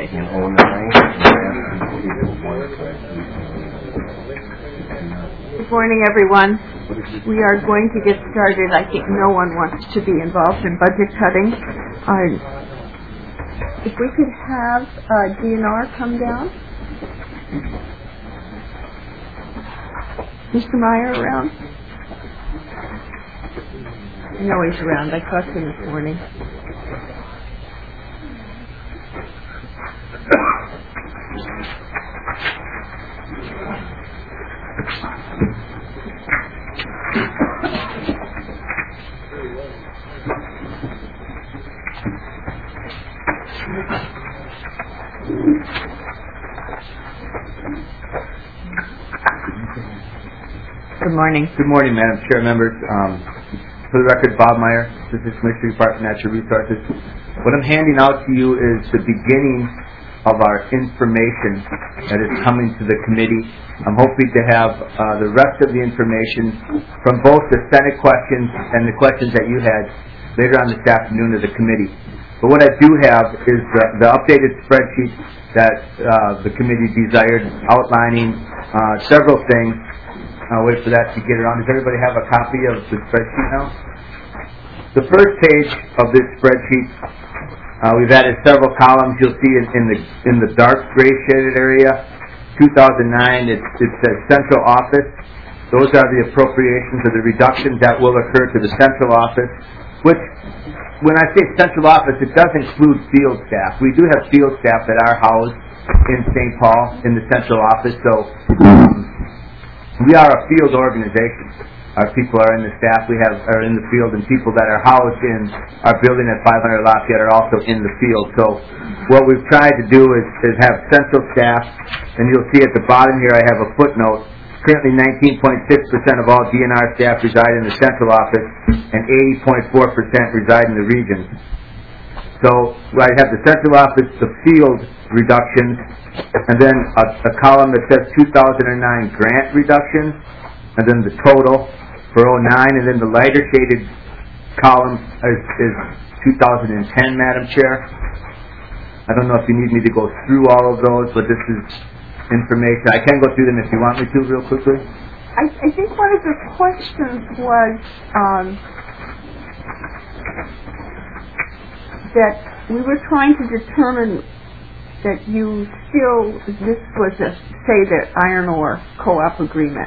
it. Good morning, everyone. We are going to get started. I think no one wants to be involved in budget cutting. If we could have DNR come down. Mr. Meyer around? I know he's around. I talked to him this morning. Good morning. Good morning, Madam Chair, members. For the record, Bob Meyer, Assistant Commissioner, Department of Natural Resources. What I'm handing out to you is the beginning of our information that is coming to the committee. I'm hoping to have the rest of the information from both the Senate questions and the questions that you had later on this afternoon to the committee. But what I do have is the updated spreadsheet that the committee desired, outlining several things. I'll wait for that to get around. Does everybody have a copy of the spreadsheet now? The first page of this spreadsheet, we've added several columns. You'll see in the dark gray shaded area, 2009, it says central office. Those are the appropriations or the reductions that will occur to the central office, which, when I say central office, it does include field staff. We do have field staff that are housed in St. Paul in the central office, so we are a field organization. Our people are in the staff. We are in the field, and people that are housed in our building at 500 Lafayette are also in the field. So what we've tried to do is have central staff, and you'll see at the bottom here I have a footnote. Currently 19.6% of all DNR staff reside in the central office, and 80.4% reside in the regions. So I have the central office, the field reductions, and then a column that says 2009 grant reductions, and then the total for 09, and then the lighter shaded column is 2010, Madam Chair. I don't know if you need me to go through all of those, but this is information. I can go through them if you want me to real quickly. I think one of the questions was that we were trying to determine that you still, this was the iron ore co-op agreement.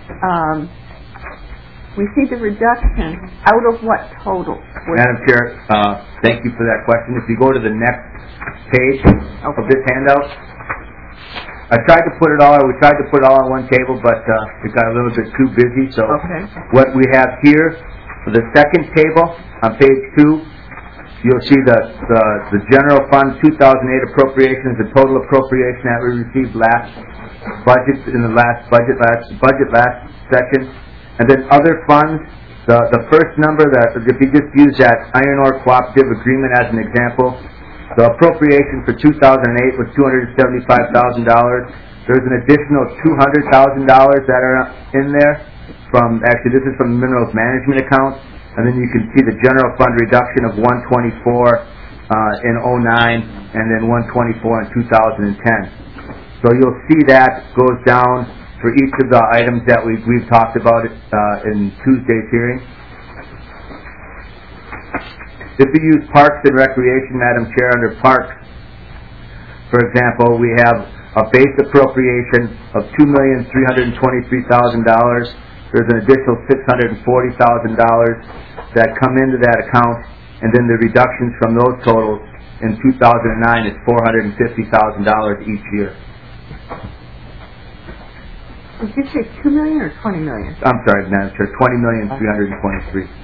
We see the reduction out of what total? Madam Chair, thank you for that question. If you go to the next page of this handout, we tried to put it all on one table, but it got a little bit too busy. So what we have here for the second table on page 2, you'll see the general fund 2008 appropriations, the total appropriation that we received last budget in the last budget last session, and then other funds. The first number, that if you just use that iron ore cooperative agreement as an example, the appropriation for 2008 was $275,000. There's an additional $200,000 that are in there this is from the minerals management account. And then you can see the general fund reduction of 124 in 09 and then 124 in 2010. So you'll see that goes down for each of the items that we've talked about in Tuesday's hearing. If we use Parks and Recreation, Madam Chair, under Parks, for example, we have a base appropriation of $2,323,000. There's an additional $640,000 that come into that account, and then the reductions from those totals in 2009 is $450,000 each year. Did you say $2 million or $20 million? I'm sorry, Madam Chair, $20,323,000.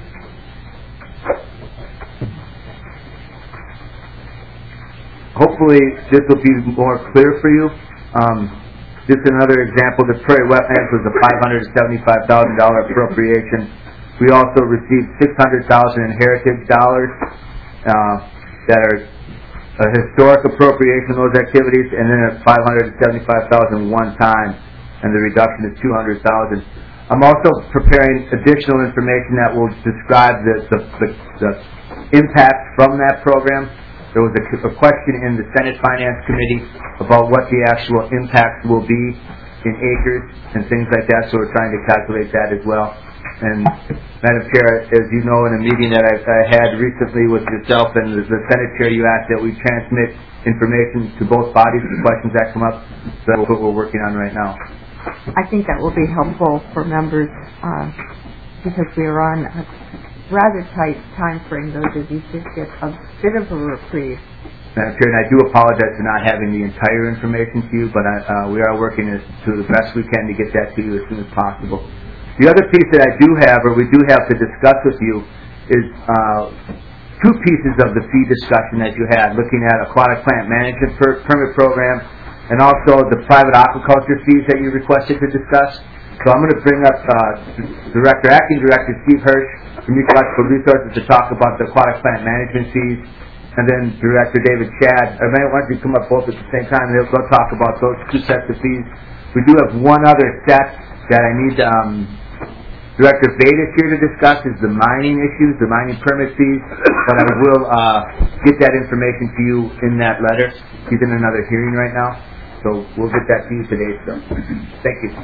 Hopefully, this will be more clear for you. Just another example, the Prairie Wetlands was a $575,000 appropriation. We also received $600,000 in heritage dollars that are a historic appropriation of those activities, and then a $575,000 one time, and the reduction is $200,000. I'm also preparing additional information that will describe the impact from that program. There was a question in the Senate Finance Committee about what the actual impact will be in acres and things like that, so we're trying to calculate that as well. And Madam Chair, as you know, in a meeting that I had recently with yourself and the Senate Chair, you asked that we transmit information to both bodies, the questions that come up. So that's what we're working on right now. I think that will be helpful for members because we are on a rather tight time frame, though, that you should get a bit of a reprieve. Madam Chair, and I do apologize for not having the entire information to you, but we are working to the best we can to get that to you as soon as possible. The other piece that I do have, or we do have to discuss with you, is two pieces of the fee discussion that you had, looking at aquatic plant management permit program and also the private aquaculture fees that you requested to discuss. So I'm going to bring up Acting Director Steve Hirsch from Ecological Resources to talk about the aquatic plant management fees, and then Director David Shad. Why don't you come up both at the same time, and they'll talk about those two sets of fees. We do have one other set that I need Director Vedas here to discuss is the mining issues, the mining permit fees, but I will get that information to you in that letter. He's in another hearing right now, so we'll get that to you today. So, thank you.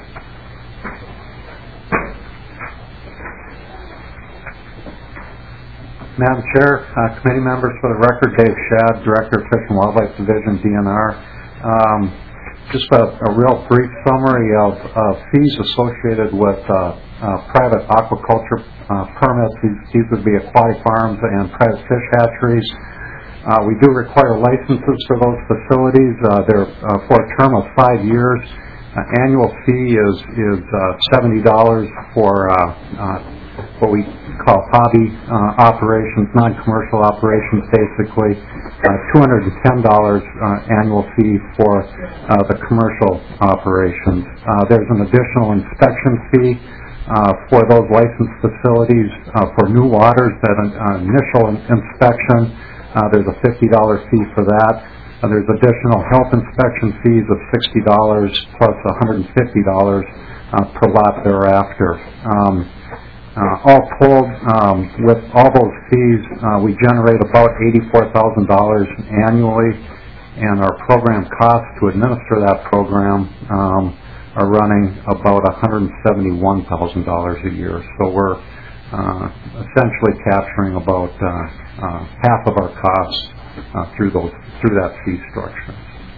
Madam Chair, committee members, for the record, Dave Shad, Director of Fish and Wildlife Division, DNR. Just a real brief summary of fees associated with private aquaculture permits. These would be aquatic farms and private fish hatcheries. We do require licenses for those facilities. They're for a term of 5 years. Annual fee is $70 for what we call hobby operations, non-commercial operations, basically. $210 annual fee for the commercial operations. There's an additional inspection fee for those licensed facilities for new waters. That initial inspection, there's a $50 fee for that. There's additional health inspection fees of $60 plus $150 per lot thereafter. All told, with all those fees, we generate about $84,000 annually, and our program costs to administer that program are running about $171,000 a year. So we're essentially capturing about half of our costs through that fee structure.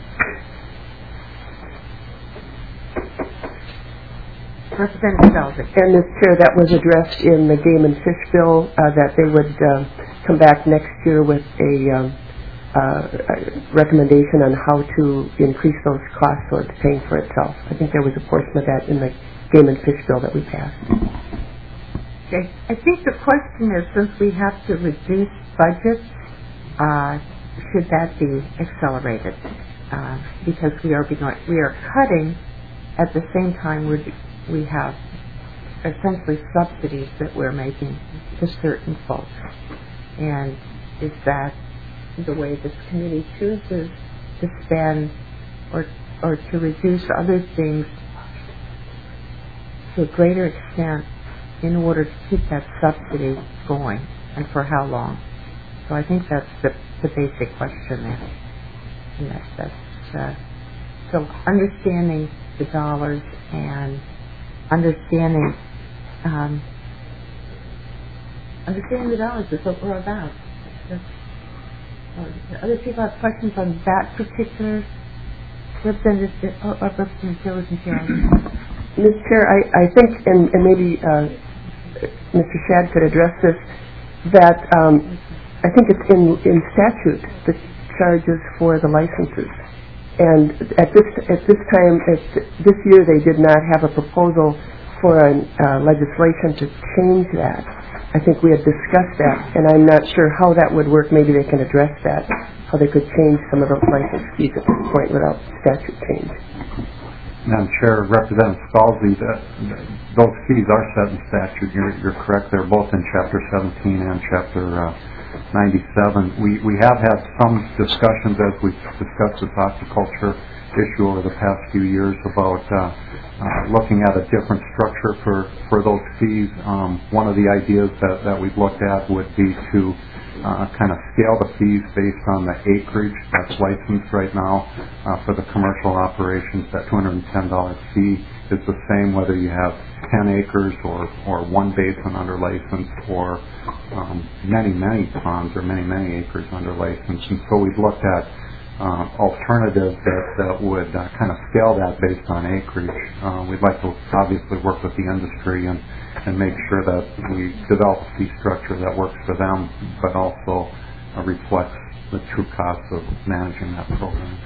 Representative Belzic. And, Mr. Chair, that was addressed in the Game and Fish Bill, that they would come back next year with a recommendation on how to increase those costs so it's paying for itself. I think there was a portion of that in the Game and Fish Bill that we passed. Okay. I think the question is, since we have to reduce budgets, should that be accelerated? Because we are cutting at the same time we have essentially subsidies that we're making to certain folks. And is that the way this committee chooses to spend or to reduce other things to a greater extent in order to keep that subsidy going, and for how long? So I think that's the basic question there. And that's so understanding the dollars and understanding the dollars is what we're about. Other people have questions on that particular Representative Jones and Sharon. Mr. Chair, I think, and maybe Mr. Shad could address this, that I think it's in statute, the charges for the licenses. And at this time, this year, they did not have a proposal for legislation to change that. I think we had discussed that, and I'm not sure how that would work. Maybe they can address that, how they could change some of those license fees at this point without statute change. Madam Chair, Representative Scalzi, those fees are set in statute. You're correct. They're both in Chapter 17 and Chapter 97. We have had some discussions as we've discussed this aquaculture issue over the past few years about looking at a different structure for those fees. One of the ideas that we've looked at would be to kind of scale the fees based on the acreage that's licensed right now. For the commercial operations, that $210 fee is the same whether you have 10 acres or one basin under license or many ponds or many acres under license. And so we've looked at alternatives that would kind of scale that based on acreage. We'd like to obviously work with the industry and make sure that we develop a fee structure that works for them, but also reflects the true cost of managing that program.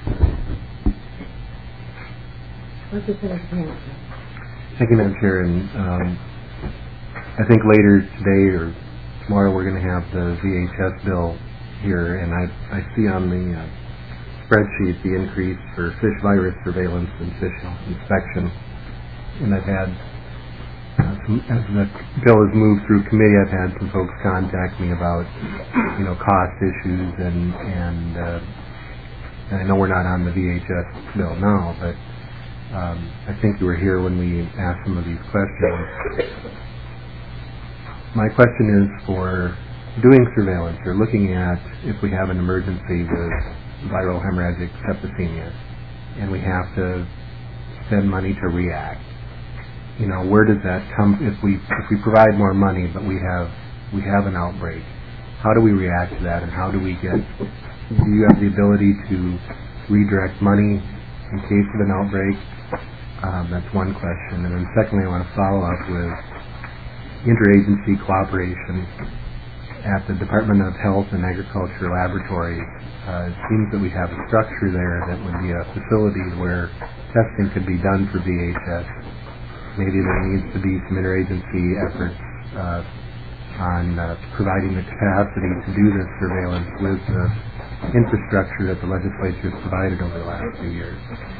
Thank you, Madam Chair. And I think later today or tomorrow we're going to have the VHS bill here, and I see on the spreadsheet the increase for fish virus surveillance and fish health inspection. And I've had, as the bill has moved through committee, I've had some folks contact me about, cost issues, and I know we're not on the VHS bill now, but I think you were here when we asked some of these questions. My question is for doing surveillance or looking at if we have an emergency with viral hemorrhagic septicemia and we have to spend money to react. Where does that come? If we provide more money but we have an outbreak, how do we react to that, and how do you have the ability to redirect money in case of an outbreak? That's one question. And then secondly, I want to follow up with interagency cooperation at the Department of Health and Agriculture Laboratories. It seems that we have a structure there that would be a facility where testing could be done for VHS. Maybe there needs to be some interagency efforts on providing the capacity to do this surveillance with the infrastructure that the legislature has provided over the last few years.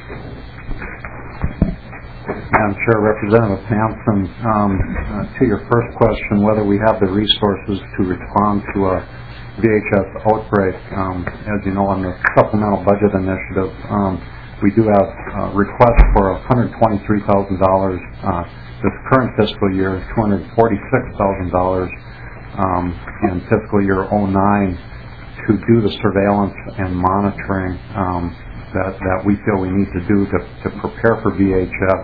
Madam Chair, Representative Hanson, to your first question, whether we have the resources to respond to a VHS outbreak, as you know, on the supplemental budget initiative, we do have requests for $123,000 this current fiscal year, $246,000 in fiscal year 09 to do the surveillance and monitoring that we feel we need to do to prepare for VHS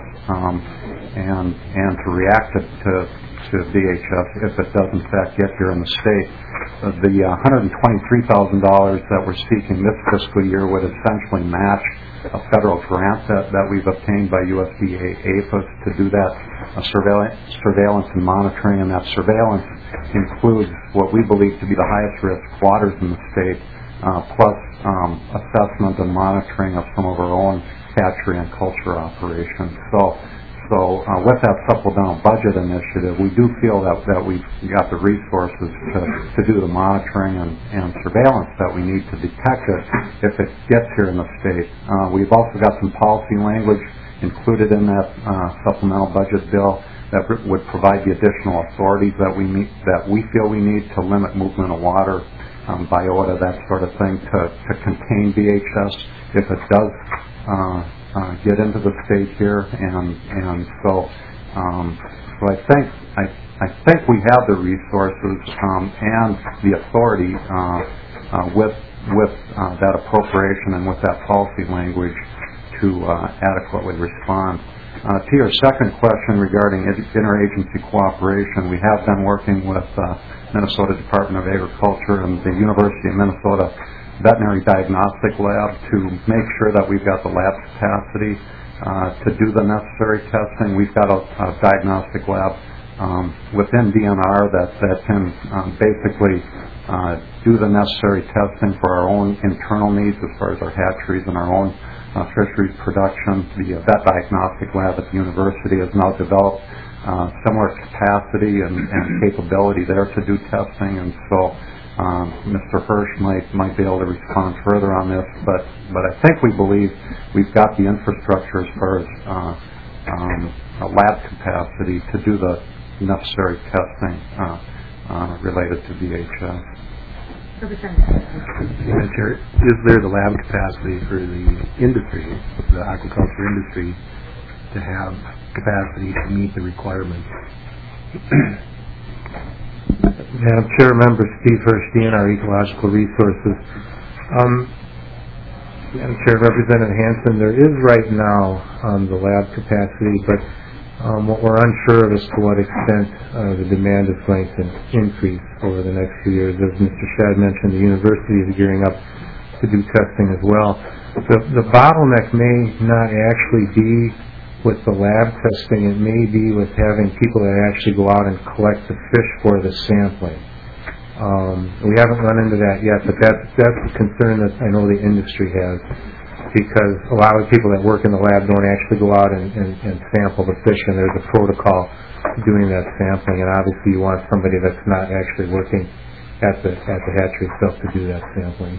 and to react to VHS if it does in fact get here in the state. The $123,000 that we're seeking this fiscal year would essentially match a federal grant that we've obtained by USDA APHIS to do that surveillance and monitoring, and that surveillance includes what we believe to be the highest risk waters in the state, plus assessment and monitoring of some of our own hatchery and culture operations. So with that supplemental budget initiative, we do feel that we've got the resources to do the monitoring and surveillance that we need to detect it if it gets here in the state. We've also got some policy language included in that supplemental budget bill that would provide the additional authorities that we feel we need to limit movement of water, biota, that sort of thing, to contain VHS if it does get into the state here, and so I think we have the resources and the authority with that appropriation and with that policy language to adequately respond. To your second question regarding interagency cooperation, we have been working with Minnesota Department of Agriculture and the University of Minnesota Veterinary Diagnostic Lab to make sure that we've got the lab capacity to do the necessary testing. We've got a diagnostic lab within DNR that can basically do the necessary testing for our own internal needs as far as our hatcheries and our own fisheries production. The vet diagnostic lab at the university has now developed similar capacity and capability there to do testing, and so Mr. Hirsch might be able to respond further on this, but I think we believe we've got the infrastructure as far as a lab capacity to do the necessary testing related to VHS. Madam Chair, is there the lab capacity for the industry, the aquaculture industry, to have capacity to meet the requirements? Madam Chair, Member Steve Hirsch, DNR Ecological Resources. Madam Chair, Representative Hanson, there is right now the lab capacity, but what we're unsure of is to what extent the demand is going to increase over the next few years. As Mr. Shad mentioned, the university is gearing up to do testing as well. The bottleneck may not actually be with the lab testing. It may be with having people that actually go out and collect the fish for the sampling. We haven't run into that yet, but that's a concern that I know the industry has, because a lot of people that work in the lab don't actually go out and sample the fish, and there's a protocol doing that sampling, and obviously you want somebody that's not actually working at the hatchery itself to do that sampling.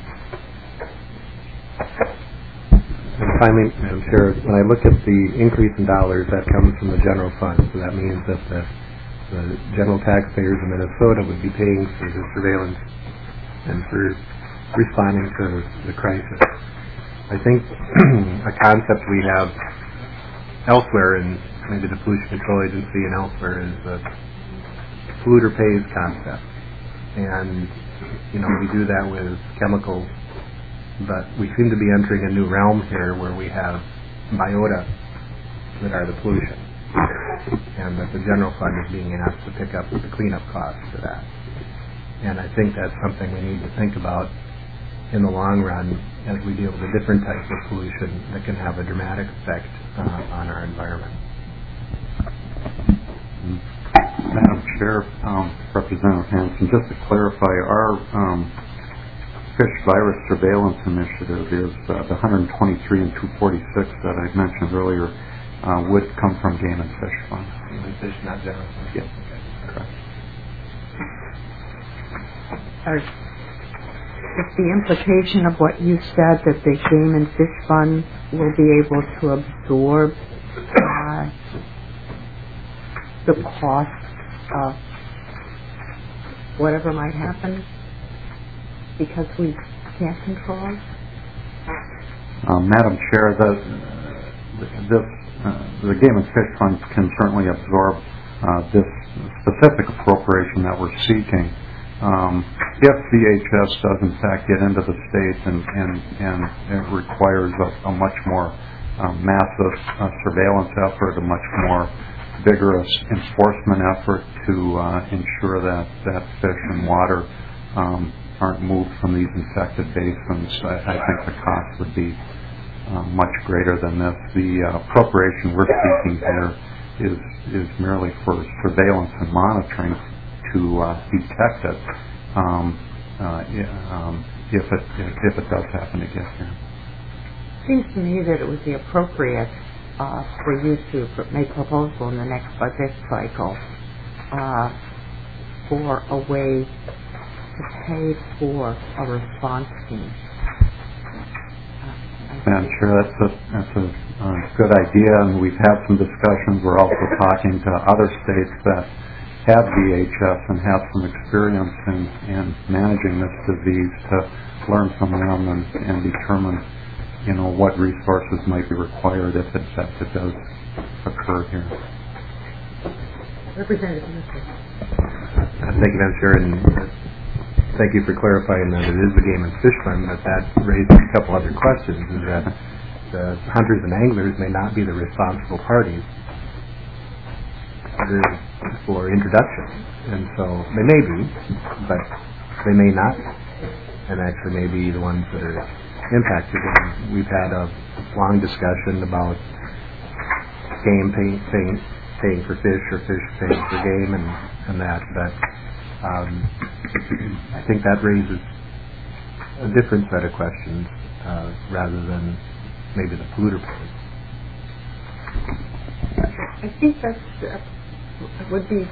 And finally, Madam Chair, when I look at the increase in dollars, that comes from the general fund, so that means that the general taxpayers in Minnesota would be paying for the surveillance and for responding to the crisis. I think a concept we have elsewhere, in maybe the Pollution Control Agency and elsewhere, is the polluter pays concept. And, we do that with chemicals, but we seem to be entering a new realm here where we have biota that are the pollution, and that the general fund is being asked to pick up the cleanup costs for that. And I think that's something we need to think about in the long run as we deal with the different types of pollution that can have a dramatic effect on our environment. Madam Chair, Representative Hanson, just to clarify, our fish virus surveillance initiative is the 123 and 246 that I mentioned earlier would come from Game and Fish Fund. Game and Fish, not general fund? Yes. Okay. Correct. Is the implication of what you said that the Game and Fish Fund will be able to absorb the cost of whatever might happen because we can't control it? Madam Chair, the Game and Fish Fund can certainly absorb this specific appropriation that we're seeking. If VHS does in fact get into the state and it requires a much more massive surveillance effort, a much more vigorous enforcement effort to ensure that fish and water aren't moved from these infected basins, I think the cost would be much greater than this. The appropriation we're seeking here is merely for surveillance and monitoring to detect it if it does happen to get here. It seems to me that it would be appropriate for you to make a proposal in the next budget cycle for a way to pay for a response team. Madam Chair, that's a good idea, and we've had some discussions. We're also talking to other states that have VHS and have some experience in managing this disease to learn from them and determine, what resources might be required if in fact it does occur here. Representative. Thank you, Madam Chair, and thank you for clarifying that it is the Game and Fish Fund, but that raises a couple other questions, is that the hunters and anglers may not be the responsible parties for introduction, and so they may be, but they may not, and actually may be the ones that are impacted. And we've had a long discussion about game paying for fish or fish paying for game and that, but I think that raises a different set of questions rather than maybe the polluter pays. I think that's would be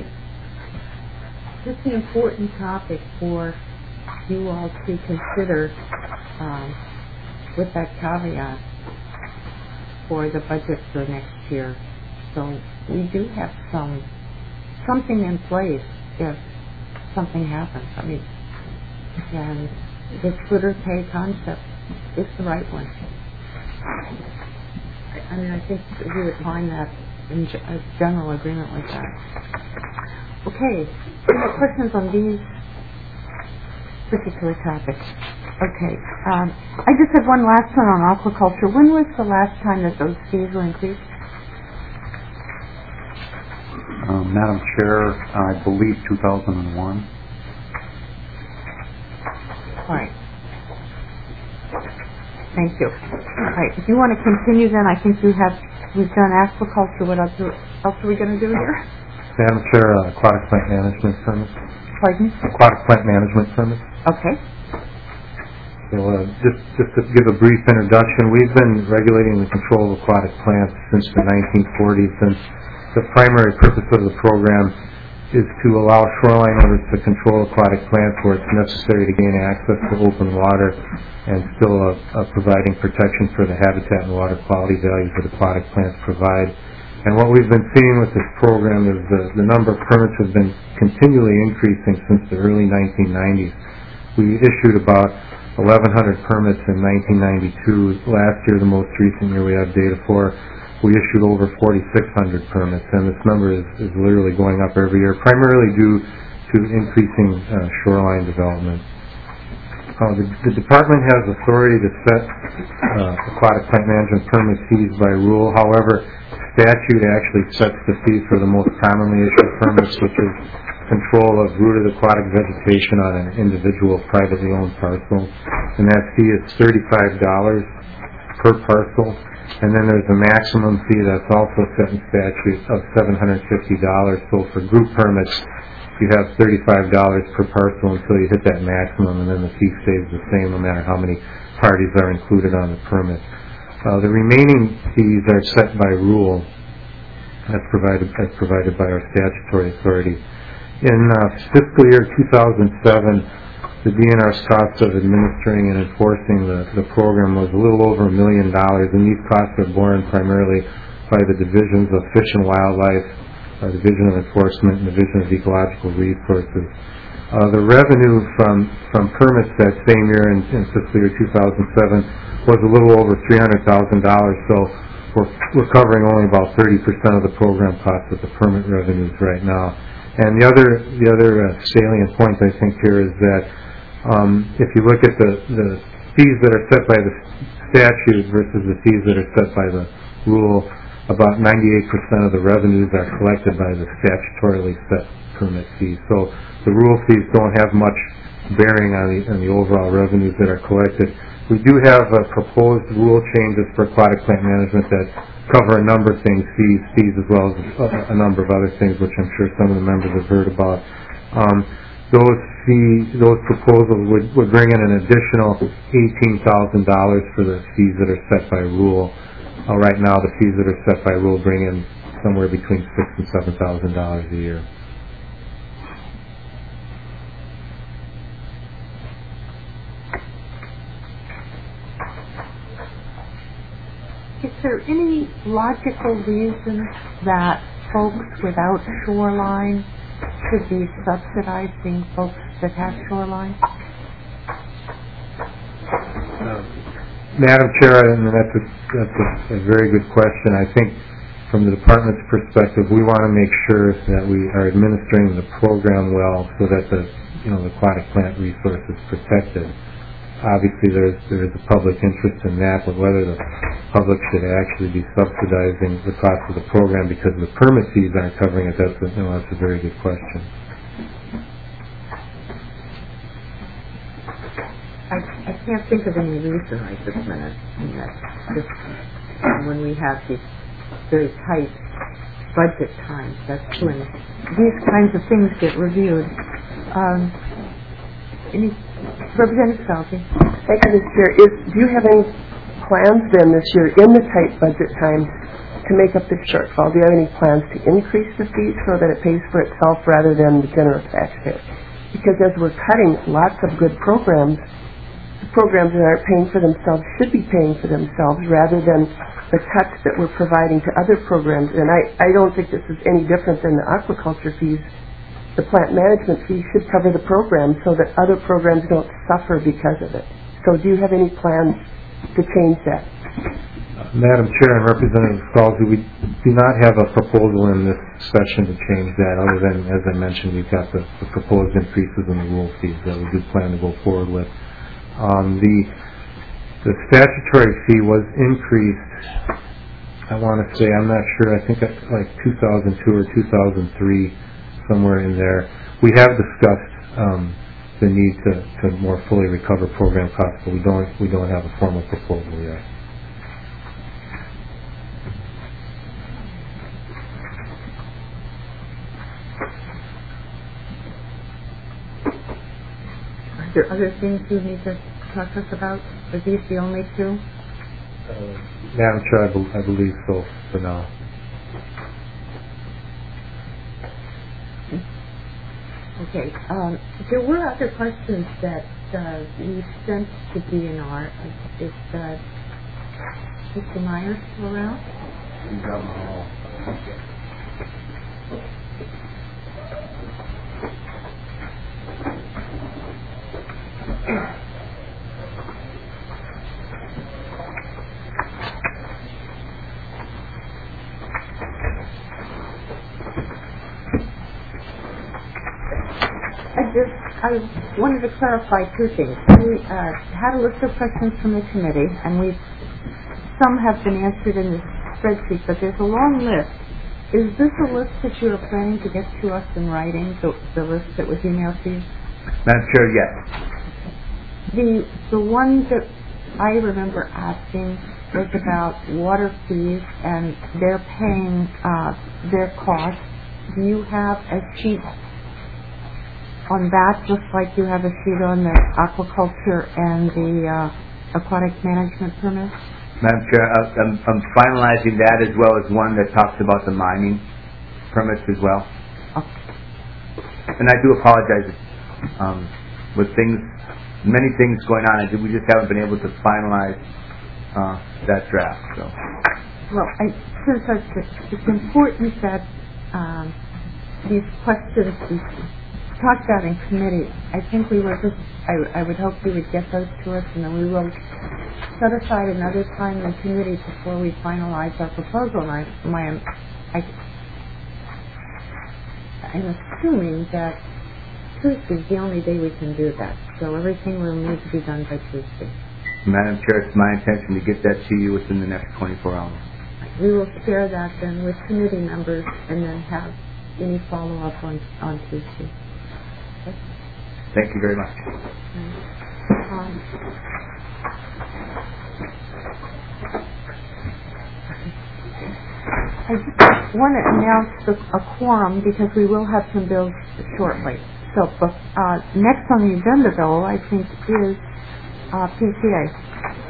just an important topic for you all to consider with that caveat for the budget for next year. So we do have something in place if something happens. I mean, and the polluter pay concept is the right one. I think we would find that in a general agreement with that. Okay. Any more questions on these particular topics? Okay. I just have one last one on aquaculture. When was the last time that those fees were increased? Madam Chair, I believe 2001. All right. Thank you. All right. If you want to continue, then I think we've done aquaculture. What else are we going to do here? Madam Chair, aquatic plant management permit. Pardon? Aquatic plant management permit. Okay. So, just to give a brief introduction, we've been regulating the control of aquatic plants since the 1940s, and the primary purpose of the program is to allow shoreline owners to control aquatic plants where it's necessary to gain access to open water and still providing protection for the habitat and water quality values that aquatic plants provide. And what we've been seeing with this program is the number of permits has been continually increasing since the early 1990s. We issued about 1,100 permits in 1992. Last year, the most recent year we have data for, we issued over 4,600 permits, and this number is literally going up every year, primarily due to increasing shoreline development. The department has authority to set aquatic plant management permit fees by rule. However, statute actually sets the fee for the most commonly issued permits, which is control of rooted aquatic vegetation on an individual privately owned parcel, and that fee is $35 per parcel. And then there's a maximum fee that's also set in statute of $750. So for group permits, you have $35 per parcel until you hit that maximum, and then the fee stays the same no matter how many parties are included on the permit. The remaining fees are set by rule as provided by our statutory authority. In fiscal year 2007, the DNR's cost of administering and enforcing the program was a little over $1 million, and these costs are borne primarily by the divisions of Fish and Wildlife, Division of Enforcement, and Division of Ecological Resources. The revenue from permits that same year in fiscal year 2007 was a little over $300,000, so we're covering only about 30% of the program costs with the permit revenues right now. And the other salient point I think here is that if you look at the fees that are set by the statute versus the fees that are set by the rule, about 98% of the revenues are collected by the statutorily set permit fees. So the rule fees don't have much bearing on the overall revenues that are collected. We do have proposed rule changes for aquatic plant management that cover a number of things, fees as well as a number of other things, which I'm sure some of the members have heard about. Those proposals would bring in an additional $18,000 for the fees that are set by rule. Right now, the fees that are set by rule bring in somewhere between $6,000 and $7,000 a year. Is there any logical reason that folks without shoreline should be subsidizing folks that have shoreline? Madam Chair, and that's a very good question. I think from the department's perspective, we want to make sure that we are administering the program well so that the aquatic plant resource is protected. Obviously, there is a public interest in that, but whether the public should actually be subsidizing the cost of the program because the permit fees aren't covering it, that's a very good question. I can't think of any reason right this minute. I mean, that's just when we have these very tight budget times, that's when these kinds of things get reviewed. Representative Salty. Thank you, Mr. Chair. Do you have any plans then this year in the tight budget times to make up this shortfall? Do you have any plans to increase the fees so that it pays for itself rather than the generous taxpayer? Because as we're cutting lots of good programs, the programs that aren't paying for themselves should be paying for themselves rather than the cuts that we're providing to other programs. And I don't think this is any different than the aquaculture fees. The plant management fee should cover the program so that other programs don't suffer because of it. So do you have any plans to change that? Madam Chair and Representative Scalzi, we do not have a proposal in this session to change that, other than, as I mentioned, we've got the proposed increases in the rule fees that we do plan to go forward with. The statutory fee was increased, I want to say, I'm not sure, I think like 2002 or 2003, somewhere in there. We have discussed the need to more fully recover program costs, but we don't have a formal proposal yet. Are there other things you need to talk to us about? Are these the only two? Madam Chair, I believe so for now. Okay. There were other questions that we sent to DNR. Is Mr. Myers still around? He's out in the hall. I wanted to clarify two things. We had a list of questions from the committee, and some have been answered in the spreadsheet, but there's a long list. Is this a list that you are planning to get to us in writing, the list that was emailed to you? Madam Chair, yes. The one that I remember asking was about water fees, and they're paying their costs. Do you have a sheet on that, just like you have a sheet on the aquaculture and the aquatic management permits? Madam Chair, I'm finalizing that, as well as one that talks about the mining permits as well. Okay. And I do apologize with many things going on. We just haven't been able to finalize that draft. So. Well, since it's important that these questions be talked about in committee, I think we were I would hope you would get those to us, and then we will set aside another time in committee before we finalize our proposal. And I'm assuming that Tuesday is the only day we can do that. So everything will need to be done by Tuesday. Madam Chair, it's my intention to get that to you within the next 24 hours. We will share that then with committee members and then have any follow-up on Tuesday. Okay? Thank you very much. I just want to announce a quorum because we will have some bills shortly. So next on the agenda, though, I think is PCA.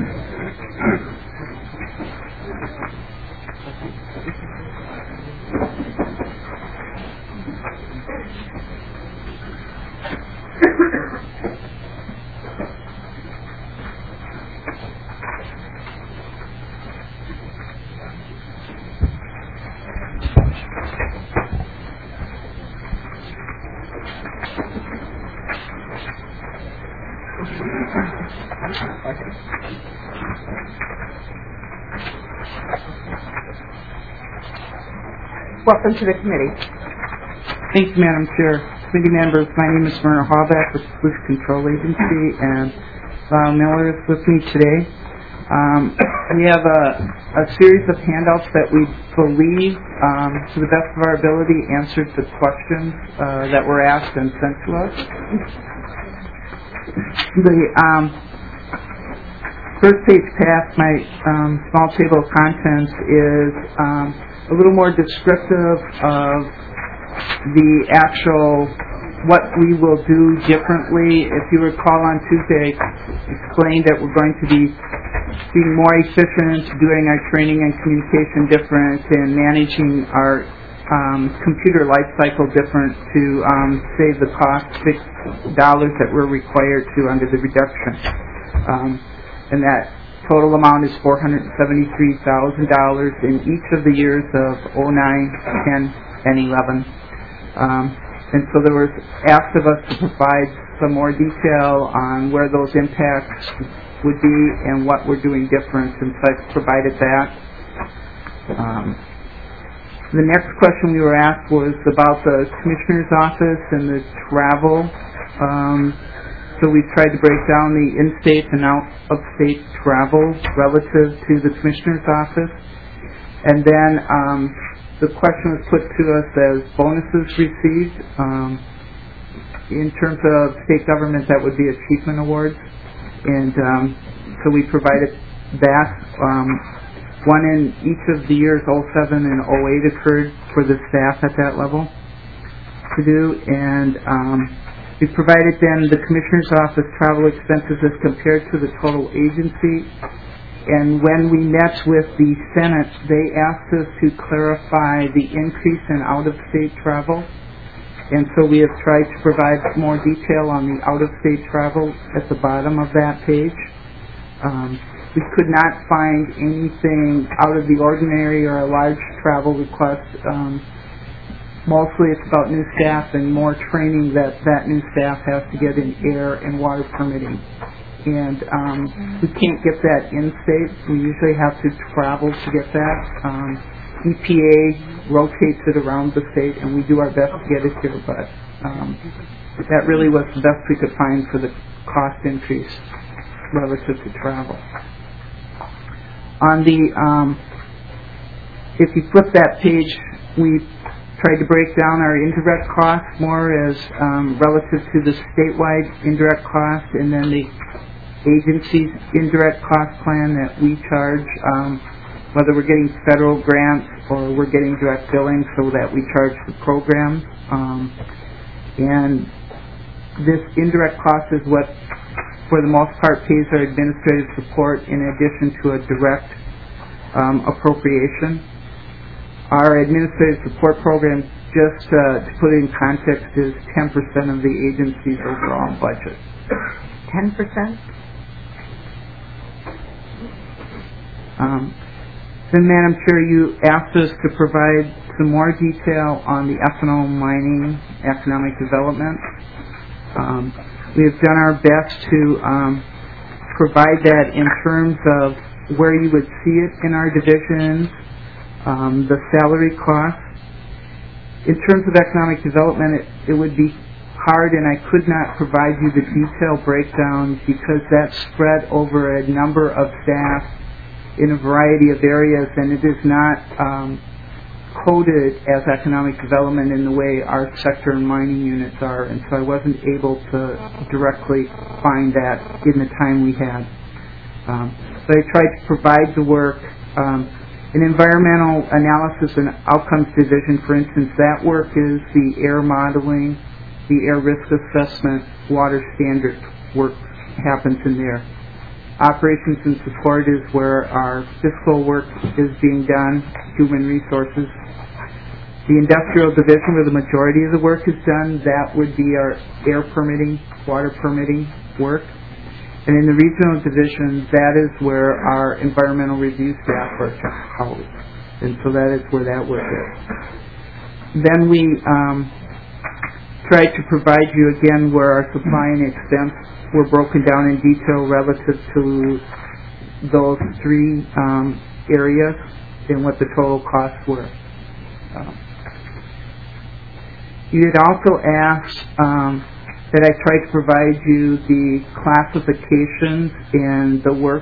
Welcome to the committee. Thanks, Madam Chair. Committee members, my name is Myrna Hallback with the Pollution Control Agency, and Val Miller is with me today. We have a series of handouts that we believe, to the best of our ability, answered the questions that were asked and sent to us. The first page past my small table of contents is a little more descriptive of the actual what we will do differently. If you recall on Tuesday, I explained that we're going to be being more efficient, doing our training and communication different, and managing our computer life cycle different to save the cost $6 that we're required to under the reduction. And that total amount is $473,000 in each of the years of 09, 10, and 11. And so there was asked of us to provide some more detail on where those impacts would be and what we're doing different, and so I've provided that. The next question we were asked was about the Commissioner's Office and the travel. So we tried to break down the in-state and out-of-state travel relative to the Commissioner's Office. And then the question was put to us as bonuses received. In terms of state government, that would be achievement awards. And so we provided that. One in each of the years, 07 and 08, occurred for the staff at that level to do. And we provided then the Commissioner's Office travel expenses as compared to the total agency. And when we met with the Senate, they asked us to clarify the increase in out-of-state travel. And so we have tried to provide more detail on the out-of-state travel at the bottom of that page. We could not find anything out of the ordinary or a large travel request. Mostly it's about new staff and more training that new staff has to get in air and water permitting. And we can't get that in-state. We usually have to travel to get that. EPA rotates it around the state, and we do our best to get it here, but that really was the best we could find for the cost increase relative to travel. On the, if you flip that page, we tried to break down our indirect costs more as relative to the statewide indirect cost, and then the agency's indirect cost plan that we charge, whether we're getting federal grants or we're getting direct billing, so that we charge the programs. And this indirect cost is what, for the most part, pays our administrative support in addition to a direct appropriation. Our administrative support program, just to put it in context, is 10% of the agency's overall budget. 10%? Then, Madam Chair, you asked us to provide some more detail on the ethanol mining economic development. We have done our best to provide that in terms of where you would see it in our divisions, the salary costs. In terms of economic development, it would be hard, and I could not provide you the detailed breakdown because that's spread over a number of staff in a variety of areas, and it is not coded as economic development in the way our sector and mining units are, and so I wasn't able to directly find that in the time we had. But I tried to provide the work. An environmental analysis and outcomes division, for instance, that work is the air modeling, the air risk assessment, water standard work happens in there. Operations and support is where our fiscal work is being done, human resources. The industrial division, where the majority of the work is done, that would be our air permitting, water permitting work. And in the regional division, that is where our environmental review staff are housed. And so that is where that work is. Then we tried to provide you again where our supply and expense were broken down in detail relative to those three areas and what the total costs were. You had also asked that I tried to provide you the classifications and the work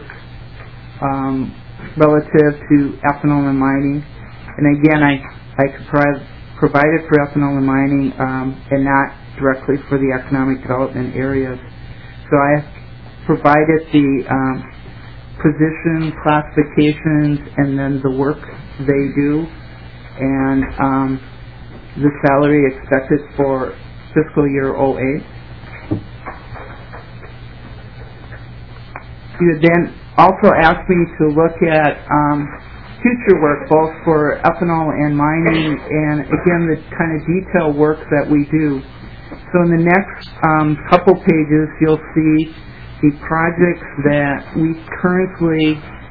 relative to ethanol and mining. And again, I could provide it for ethanol and mining and not directly for the economic development areas. So I provided the position classifications and then the work they do and the salary expected for fiscal year 08. You then also asked me to look at future work, both for ethanol and mining, and again, the kind of detailed work that we do. So in the next couple pages, you'll see the projects that we currently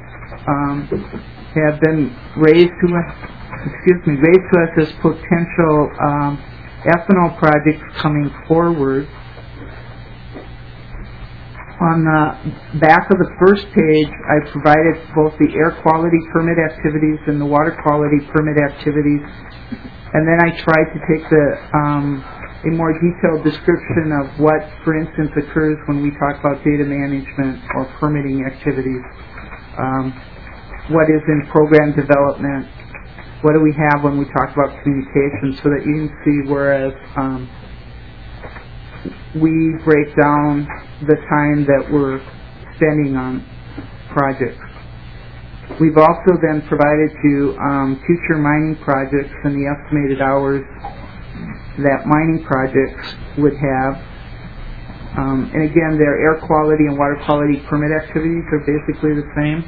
have been raised to us as potential ethanol projects coming forward. On the back of the first page, I provided both the air quality permit activities and the water quality permit activities, and then I tried to take a more detailed description of what, for instance, occurs when we talk about data management or permitting activities. What is in program development? What do we have when we talk about communication, so that you can see whereas we break down the time that we're spending on projects. We've also then provided you future mining projects and the estimated hours that mining projects would have. And again, their air quality and water quality permit activities are basically the same.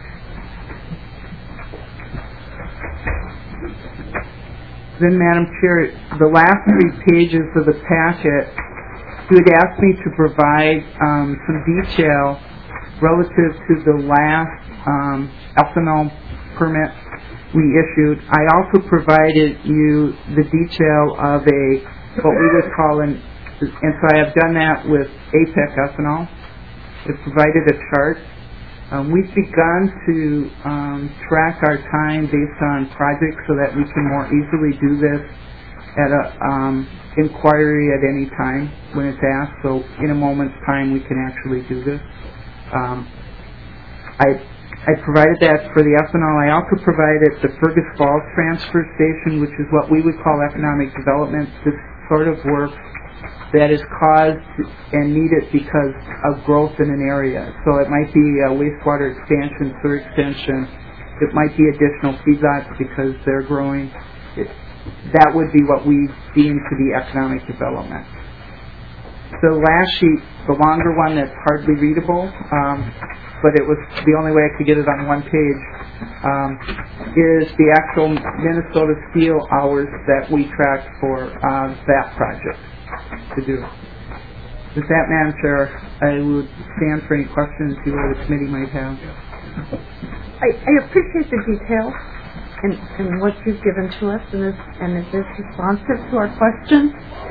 Then, Madam Chair, the last 3 pages of the packet, you had asked me to provide some detail relative to the last ethanol permit we issued. I also provided you the detail of what we would call and so I have done that with APEC ethanol. It provided a chart. We've begun to track our time based on projects so that we can more easily do this at a inquiry at any time when it's asked. So in a moment's time, we can actually do this. I provided that for the ethanol. I also provided the Fergus Falls Transfer Station, which is what we would call economic development. This sort of work that is caused and needed because of growth in an area. So it might be a wastewater expansion, sewer extension. It might be additional feedlots because they're growing. That would be what we deem to be economic development. The last sheet, the longer one that's hardly readable, but it was the only way I could get it on one page, is the actual Minnesota Steel hours that we tracked for that project to do. With that, Madam Chair, I would stand for any questions you or the committee might have. I appreciate the detail and what you've given to us, and it is responsive to our questions.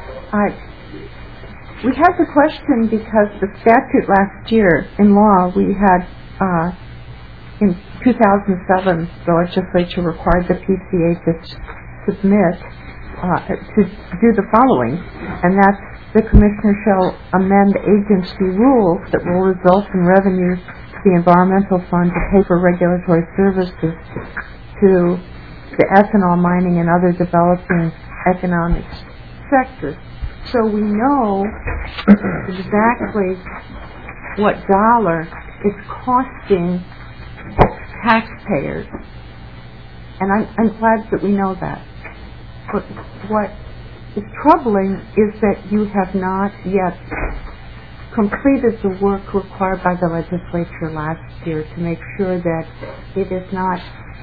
We had the question because the statute last year in law, we had in 2007, the legislature required the PCA to submit to do the following, and that's the commissioner shall amend agency rules that will result in revenues to the environmental fund to pay for regulatory services to the ethanol mining and other developing economic sectors. So we know exactly what dollar it's costing taxpayers. And I'm glad that we know that. But what is troubling is that you have not yet completed the work required by the legislature last year to make sure that it is not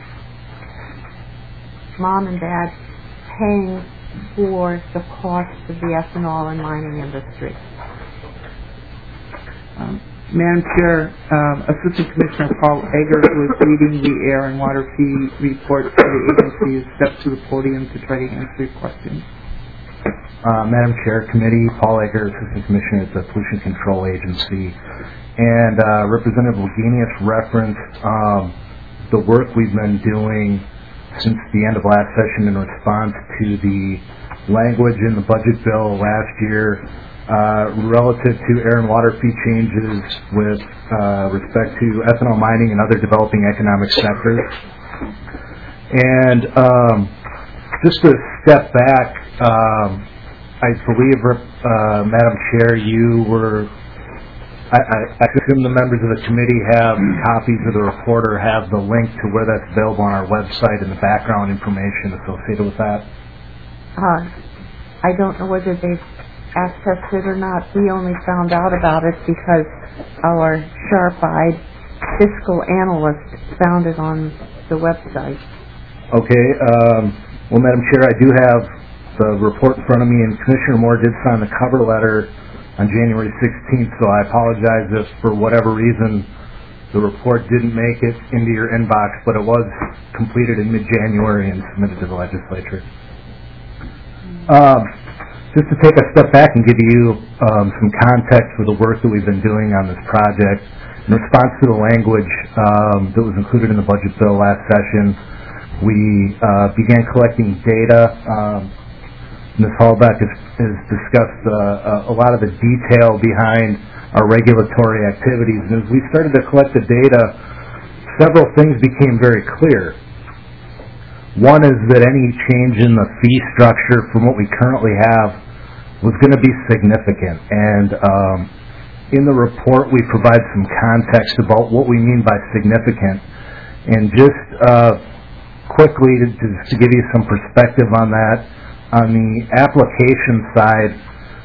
mom and dad paying for the cost of the ethanol and mining industry. Madam Chair, Assistant Commissioner Paul Egger, who is leading the air and water fee report for the agency, has stepped to the podium to try to answer your questions. Madam Chair, Committee, Paul Egger, Assistant Commissioner at the Pollution Control Agency, and Representative Wagenius referenced the work we've been doing since the end of last session in response to the language in the budget bill last year relative to air and water fee changes with respect to ethanol mining and other developing economic sectors. And just to step back, I believe, Madam Chair, you were, I assume the members of the committee have copies of the report or have the link to where that's available on our website and the background information associated with that? I don't know whether they've accessed it or not. We only found out about it because our sharp-eyed fiscal analyst found it on the website. Okay. Well, Madam Chair, I do have the report in front of me, and Commissioner Moore did sign the cover letter on January 16th, so I apologize if for whatever reason the report didn't make it into your inbox, but it was completed in mid-January and submitted to the legislature. just to take a step back and give you some context for the work that we've been doing on this project, in response to the language that was included in the budget bill last session, we began collecting data. Ms. Hallbeck has discussed a lot of the detail behind our regulatory activities, and as we started to collect the data, several things became very clear. One is that any change in the fee structure from what we currently have was going to be significant. And in the report, we provide some context about what we mean by significant. And just quickly, to give you some perspective on that, on the application side,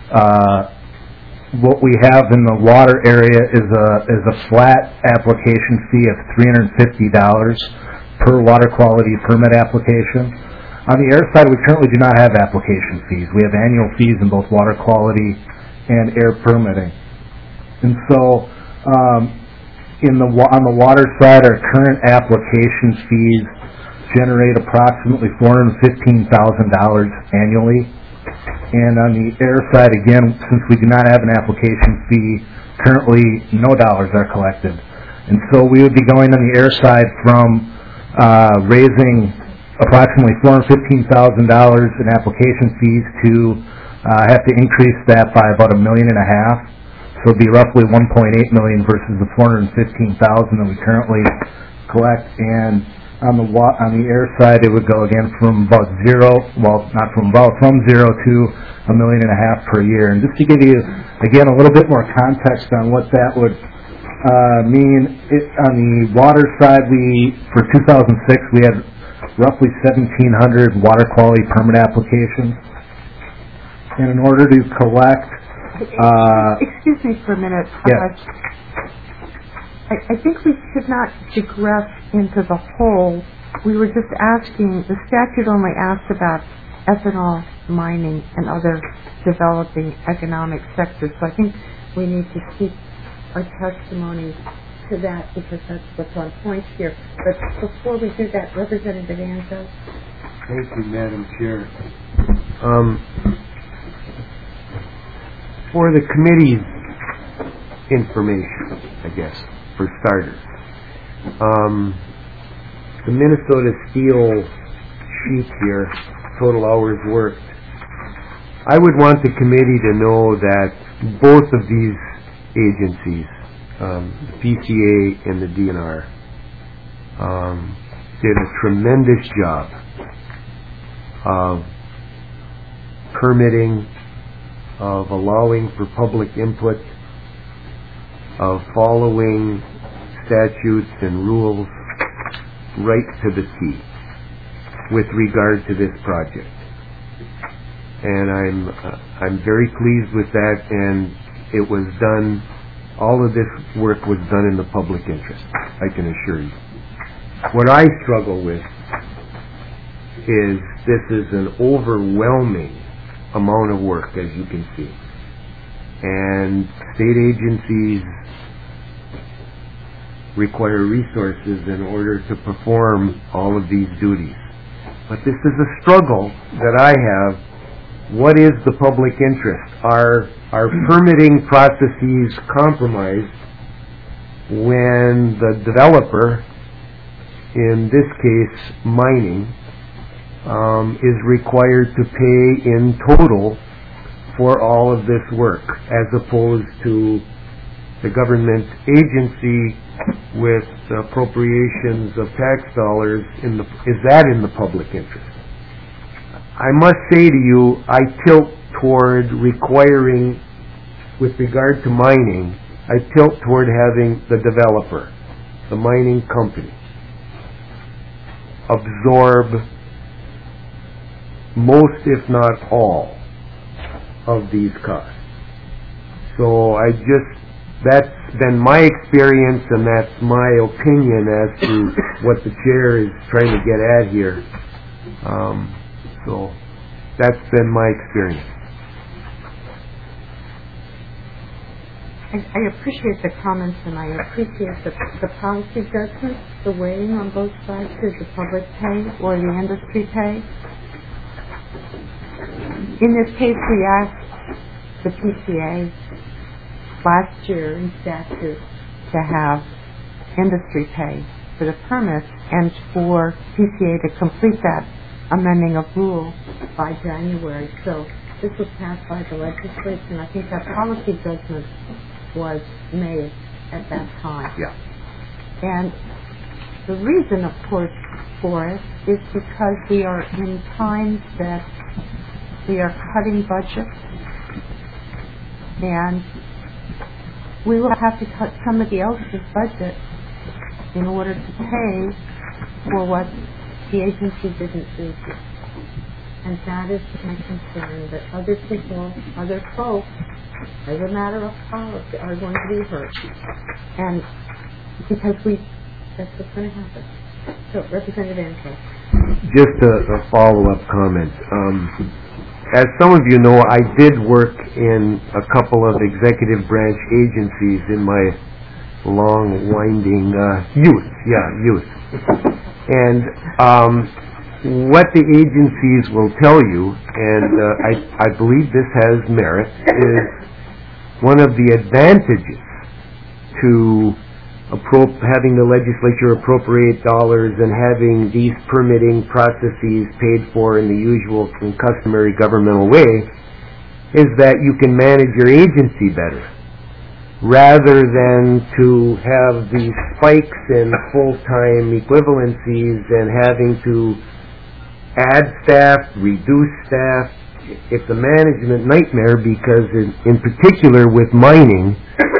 what we have in the water area is a flat application fee of $350 per water quality permit application. On the air side, we currently do not have application fees. We have annual fees in both water quality and air permitting. And so, on the water side, our current application fees generate approximately $415,000 annually. And on the air side, again, since we do not have an application fee, currently no dollars are collected. And so we would be going on the air side from raising approximately $415,000 in application fees to have to increase that by about $1.5 million. So it would be roughly $1.8 million versus the $415,000 that we currently collect. And on the air side, it would go again from about from zero to $1.5 million per year. And just to give you again a little bit more context on what that would mean, on the water side, for 2006 we had roughly 1,700 water quality permit applications, and in order to collect, excuse me for a minute. Yes. I think we should not digress into the whole. We were just asking. The statute only asks about ethanol mining and other developing economic sectors. So I think we need to keep our testimony to that because that's what's on point here. But before we do that, Representative Anzo. Thank you, Madam Chair. For the committee's information, I guess, for starters, the Minnesota Steel sheet here, total hours worked, I would want the committee to know that both of these agencies, the PCA and the DNR, did a tremendous job of permitting, of allowing for public input, of following statutes and rules right to the T with regard to this project. And I'm very pleased with that, and it was done, all of this work was done in the public interest, I can assure you. What I struggle with is this is an overwhelming amount of work, as you can see. And state agencies require resources in order to perform all of these duties. But this is a struggle that I have. What is the public interest? Are permitting processes compromised when the developer, in this case mining, is required to pay in total for all of this work, as opposed to the government agency with appropriations of tax dollars? Is that in the public interest? I must say to you, I tilt toward requiring, with regard to mining, I tilt toward having the developer, the mining company, absorb most, if not all, of these costs. So that's been my experience, and that's my opinion as to what the chair is trying to get at here. So that's been my experience. I appreciate the comments, and I appreciate the policy judgment, the weighing on both sides. Does the public pay or the industry pay? In this case, we asked the PCA last year in statute to have industry pay for the permits and for PCA to complete that amending of rule by January. So this was passed by the legislature, and I think that policy judgment was made at that time. Yeah. And the reason, of course, for it is because we are in times that we are cutting budgets, and we will have to cut somebody else's budget in order to pay for what the agency didn't do. And that is my concern, that other people, other folks, as a matter of policy, are going to be hurt. And because that's what's going to happen. So, Representative Angelo. Just a follow-up comment. As some of you know, I did work in a couple of executive branch agencies in my long, winding youth. And what the agencies will tell you, and I believe this has merit, is one of the advantages to having the legislature appropriate dollars and having these permitting processes paid for in the usual and customary governmental way is that you can manage your agency better, rather than to have these spikes in full-time equivalencies and having to add staff, reduce staff. It's a management nightmare because in particular with mining,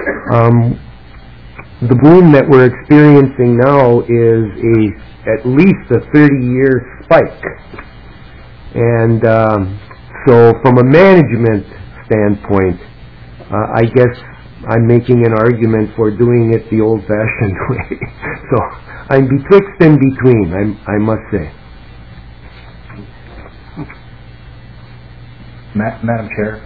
the boom that we're experiencing now is at least a 30-year spike. And so from a management standpoint, I guess I'm making an argument for doing it the old-fashioned way. So I'm betwixt and between, I must say. Madam Chair,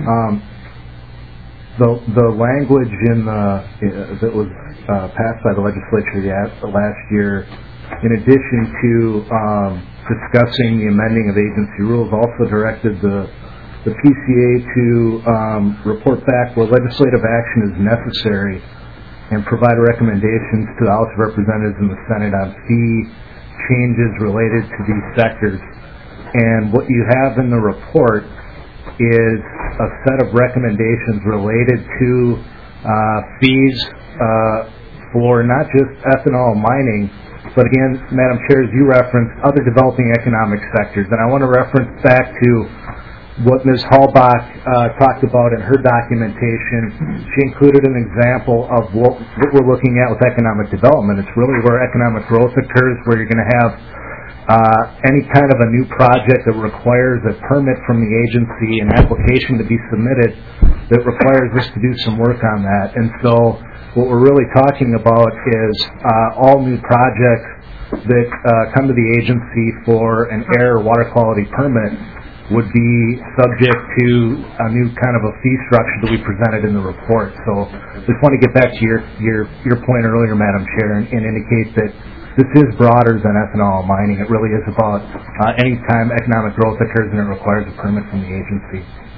the language that was passed by the legislature last year, in addition to discussing the amending of agency rules, also directed the PCA to report back where legislative action is necessary and provide recommendations to the House of Representatives and the Senate on fee changes related to these sectors. And what you have in the report is a set of recommendations related to fees for not just ethanol mining, but again, Madam Chair, as you referenced, other developing economic sectors. And I want to reference back to what Ms. Hallbach talked about in her documentation. She included an example of what we're looking at with economic development. It's really where economic growth occurs, where you're going to have any kind of a new project that requires a permit from the agency, an application to be submitted that requires us to do some work on that. And so what we're really talking about is all new projects that come to the agency for an air or water quality permit would be subject to a new kind of a fee structure that we presented in the report. So just want to get back to your point earlier, Madam Chair, and indicate that this is broader than ethanol mining. It really is about any time economic growth occurs and it requires a permit from the agency.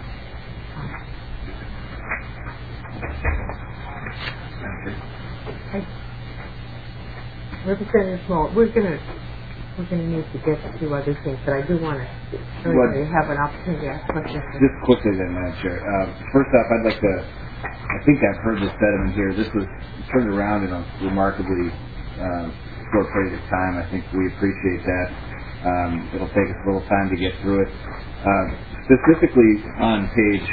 Representative Small, we're going to need to get to other things, but I do want to have an opportunity to ask questions. Just quickly then, Madam Chair. First off, I'd like to, I think I've heard this sentiment here. This was turned around in a remarkably short period of time. I think we appreciate that. It'll take us a little time to get through it. Specifically on page,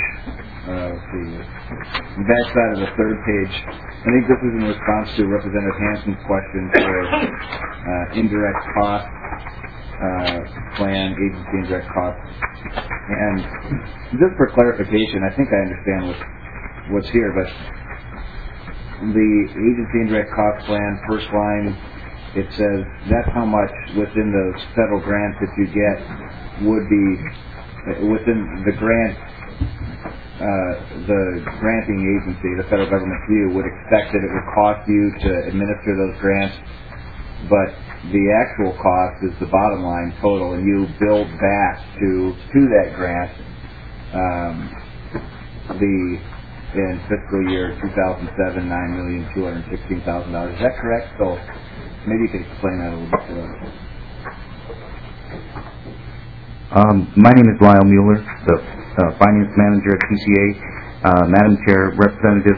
the back side of the third page, I think this is in response to Representative Hansen's question for indirect cost plan, agency indirect costs. And just for clarification, I think I understand what's here, but the agency indirect cost plan, first line, it says that's how much within those federal grants that you get would be within the grant, the granting agency, the federal government to you, would expect that it would cost you to administer those grants, but the actual cost is the bottom line total, and you build back to that grant in fiscal year 2007, $9,216,000. Is that correct? So maybe you could explain that a little bit further. My name is Lyle Mueller, the finance manager at PCA. Madam Chair, Representative,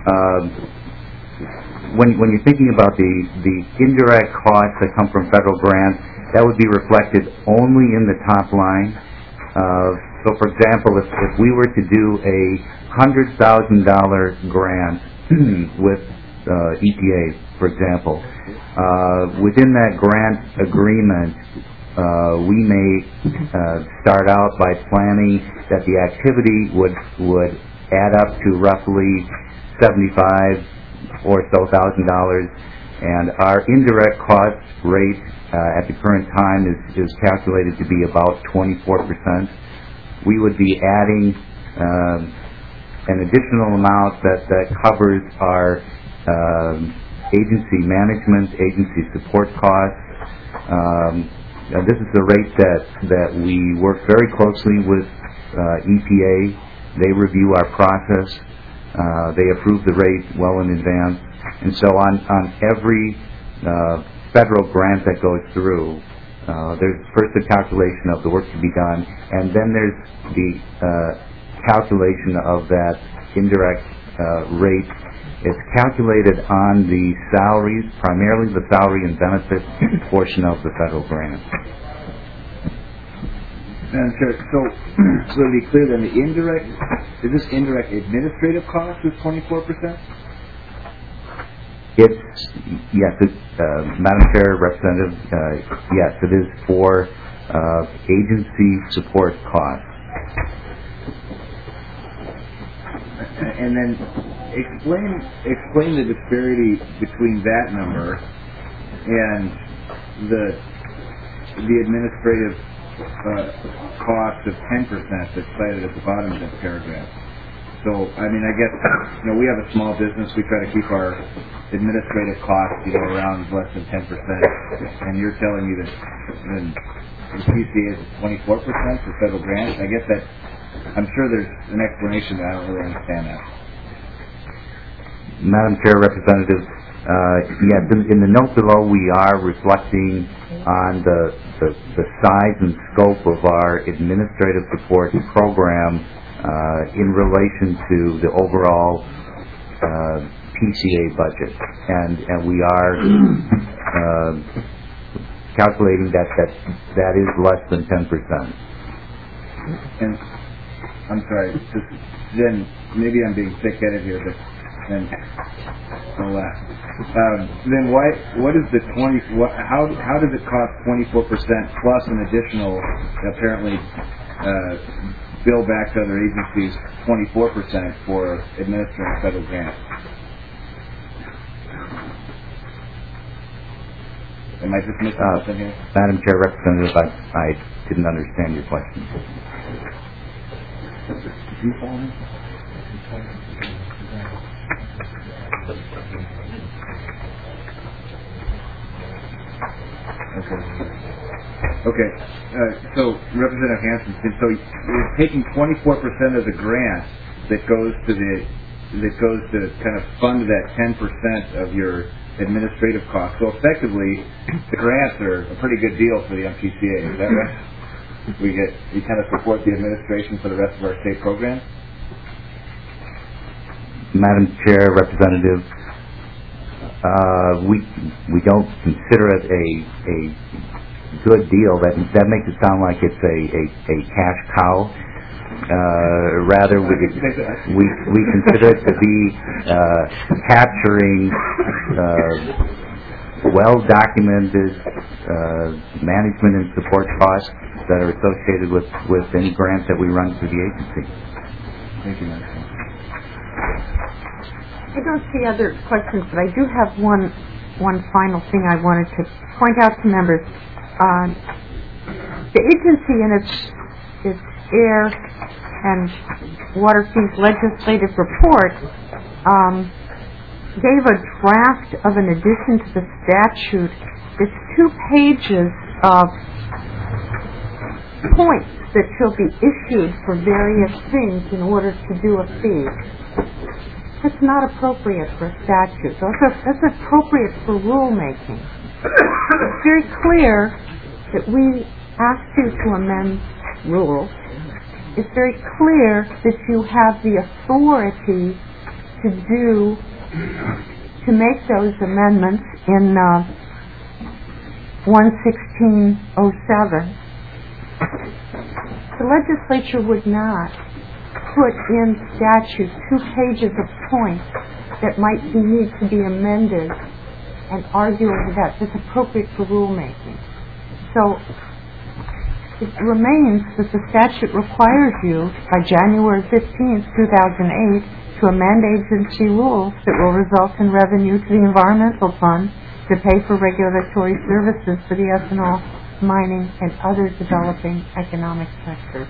when you're thinking about the indirect costs that come from federal grants, that would be reflected only in the top line. So, for example, if we were to do a $100,000 grant with EPA, for example, within that grant agreement, we may start out by planning that the activity would add up to roughly $75,000 or so, and our indirect cost rate at the current time is calculated to be about 24%. We would be adding an additional amount that covers our agency management, agency support costs. This is the rate that we work very closely with EPA. They review our process. They approve the rate well in advance. And so on every federal grant that goes through, there's first a calculation of the work to be done, and then there's the calculation of that indirect rate. It's calculated on the salaries, primarily the salary and benefit portion of the federal grant. Madam Chair, so to be clear then, is this indirect administrative cost is 24%? Yes, Madam Chair, Representative, yes, it is for agency support costs. And then explain the disparity between that number and the administrative cost of 10% that's cited at the bottom of that paragraph. So, I mean, I guess, we have a small business. We try to keep our administrative costs, around less than 10%. And you're telling me that the PCA is 24% for federal grants. I guess that, I'm sure there's an explanation that I don't really understand that. Madam Chair, Representative, yes, in the note below we are reflecting on the size and scope of our administrative support program in relation to the overall PCA budget, and we are calculating that is less than 10%. And I'm sorry, then maybe I'm being thick-headed here, but then I'll laugh. Then what is the 20? How does it cost 24% plus an additional, apparently, bill back to other agencies 24% for administering federal grants? Am I just missing something here? Madam Chair, Representative, I didn't understand your question. Did you follow me? Okay. So Representative Hansen, so you're taking 24% of the grant that goes to kind of fund that 10% of your administrative costs. So effectively, the grants are a pretty good deal for the MPCA. Is that right? You kind of support the administration for the rest of our state programs? Madam Chair, Representative, we don't consider it a good deal. That makes it sound like it's a cash cow. Rather, we consider it to be capturing well-documented management and support costs that are associated with any grant that we run through the agency. Thank you, Madam Chair. I don't see other questions, but I do have one final thing I wanted to point out to members. The agency in its air and water fees legislative report gave a draft of an addition to the statute. It's 2 pages of points that shall be issued for various things in order to do a fee. That's not appropriate for a statute. That's appropriate for rulemaking. It's very clear that we ask you to amend rules. It's very clear that you have the authority to make those amendments in 11607. The legislature would not put in statute 2 pages of points that might need to be amended and argue over that. That's appropriate for rulemaking. So it remains that the statute requires you by January 15th, 2008 to amend agency rules that will result in revenue to the Environmental Fund to pay for regulatory services for the ethanol, mining, and other developing economic sectors.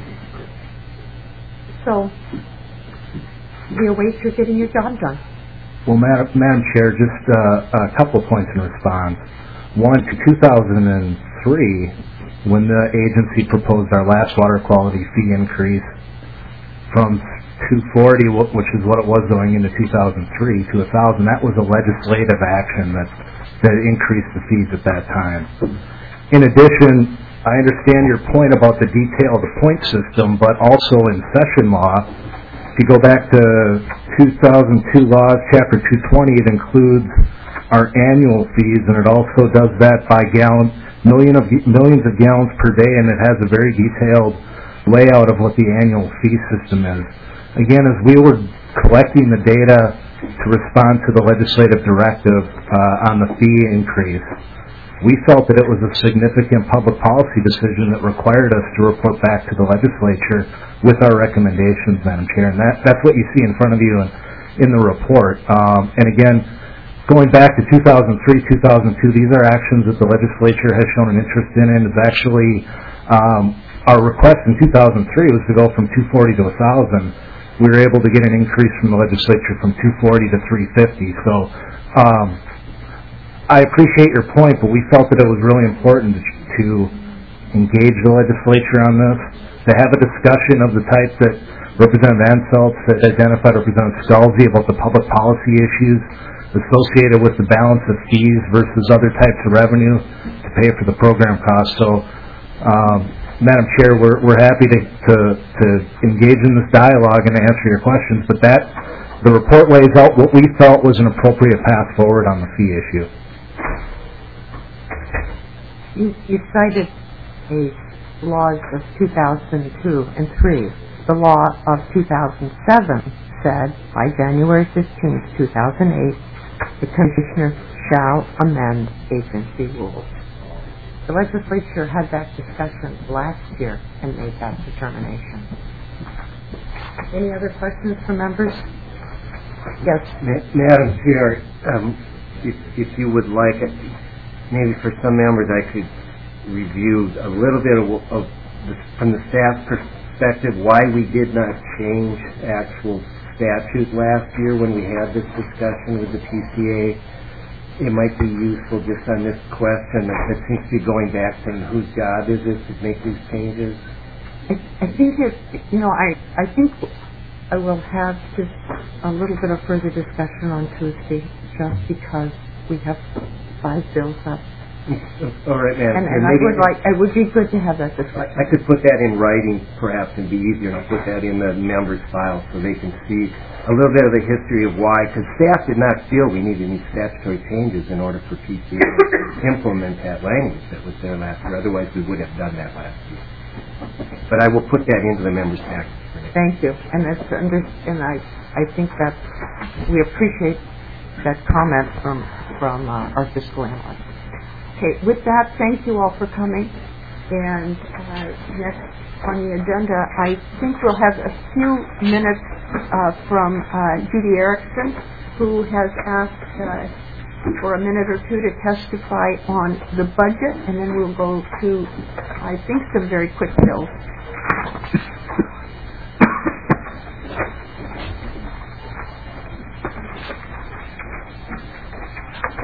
So we await your getting your job done. Well, Madam Chair, just a couple of points in response. One, to 2003, when the agency proposed our last water quality fee increase from $2.40, which is what it was going into 2003, to $1,000, that was a legislative action that increased the fees at that time. In addition, I understand your point about the detail of the point system, but also in session law, if you go back to 2002 laws, Chapter 220, it includes our annual fees, and it also does that by gallon, millions of gallons per day, and it has a very detailed layout of what the annual fee system is. Again, as we were collecting the data to respond to the legislative directive on the fee increase, we felt that it was a significant public policy decision that required us to report back to the legislature with our recommendations, Madam Chair, and that's what you see in front of you in the report. And again, going back to 2003, 2002, these are actions that the legislature has shown an interest in, and it's actually our request in 2003 was to go from $2.40 to $1,000. We were able to get an increase from the legislature from $2.40 to $3.50. So I appreciate your point, but we felt that it was really important to engage the legislature on this, to have a discussion of the type that Representative Anselts had identified, Representative Scalzi, about the public policy issues associated with the balance of fees versus other types of revenue to pay for the program costs. So, Madam Chair, we're happy to engage in this dialogue and to answer your questions, but the report lays out what we felt was an appropriate path forward on the fee issue. You cited the laws of 2002 and 3. The law of 2007 said by January 15th, 2008, the Commissioner shall amend agency rules. The legislature had that discussion last year and made that determination. Any other questions from members? Yes. Madam Chair, if you would like it, maybe for some members I could review a little bit from the staff perspective why we did not change actual statute last year when we had this discussion with the PCA. It might be useful just on this question that seems to be going back to whose job is it to make these changes. I think I think I will have just a little bit of further discussion on Tuesday, just because we have 5 bills up. All right, ma'am. And it would be good to have that discussion. I could put that in writing, perhaps, and be easier. I'll put that in the members' file so they can see a little bit of the history of why, because staff did not feel we needed any statutory changes in order for PCA to implement that language that was there last year. Otherwise, we would have done that last year. But I will put that into the members' package. Thank you. And I think that we appreciate that comment from our fiscal analyst. Okay, with that, thank you all for coming. And next on the agenda, I think we'll have a few minutes from Judy Erickson, who has asked for a minute or two to testify on the budget, and then we'll go to, I think, some very quick bills.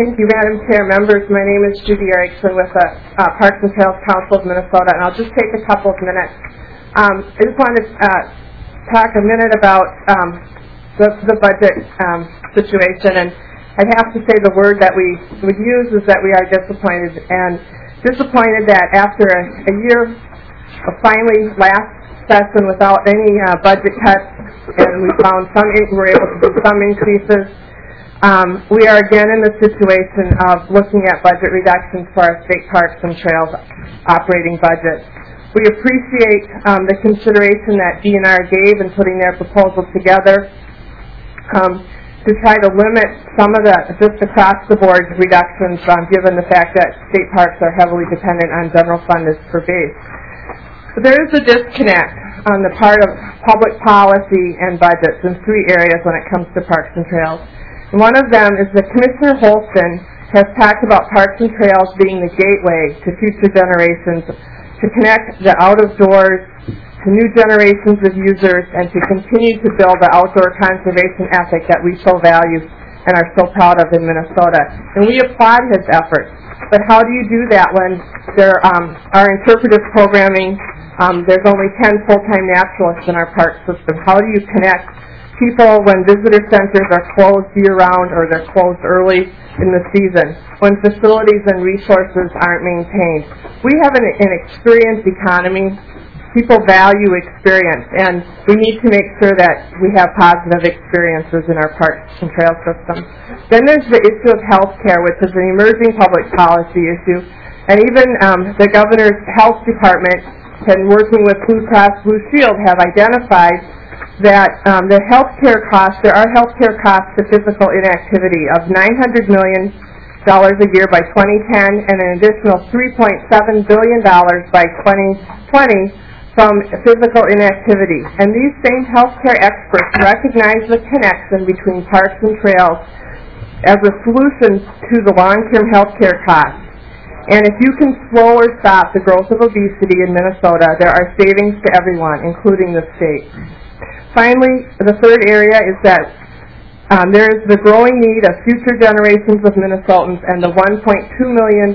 Thank you, Madam Chair, members. My name is Judy Erickson with the Parks and Trails Council of Minnesota, and I'll just take a couple of minutes. I just wanted to talk a minute about the budget situation, and I'd have to say the word that we would use is that we are disappointed, and disappointed that after a year of finally last session without any budget cuts, and we found we're able to do some increases. We are again in the situation of looking at budget reductions for our state parks and trails operating budget. We appreciate the consideration that DNR gave in putting their proposal together to try to limit some of the just across the board reductions given the fact that state parks are heavily dependent on general fund for base. But there is a disconnect on the part of public policy and budgets in three areas when it comes to parks and trails. And one of them is that Commissioner Holston has talked about parks and trails being the gateway to future generations, to connect the out of doors to new generations of users, and to continue to build the outdoor conservation ethic that we so value and are so proud of in Minnesota. And we applaud his efforts. But how do you do that when there are interpretive programming? There's only 10 full-time naturalists in our park system. How do you connect people when visitor centers are closed year-round or they're closed early in the season, when facilities and resources aren't maintained? We have an experienced economy. People value experience, and we need to make sure that we have positive experiences in our parks and trail system. Then there's the issue of health care, which is an emerging public policy issue. And even the governor's health department and working with Blue Cross Blue Shield have identified that the health care costs, there are health care costs to physical inactivity of $900 million a year by 2010 and an additional $3.7 billion by 2020 from physical inactivity. And these same healthcare experts recognize the connection between parks and trails as a solution to the long-term healthcare costs. And if you can slow or stop the growth of obesity in Minnesota, there are savings to everyone, including the state. Finally, the third area is that there is the growing need of future generations of Minnesotans and the 1.2 million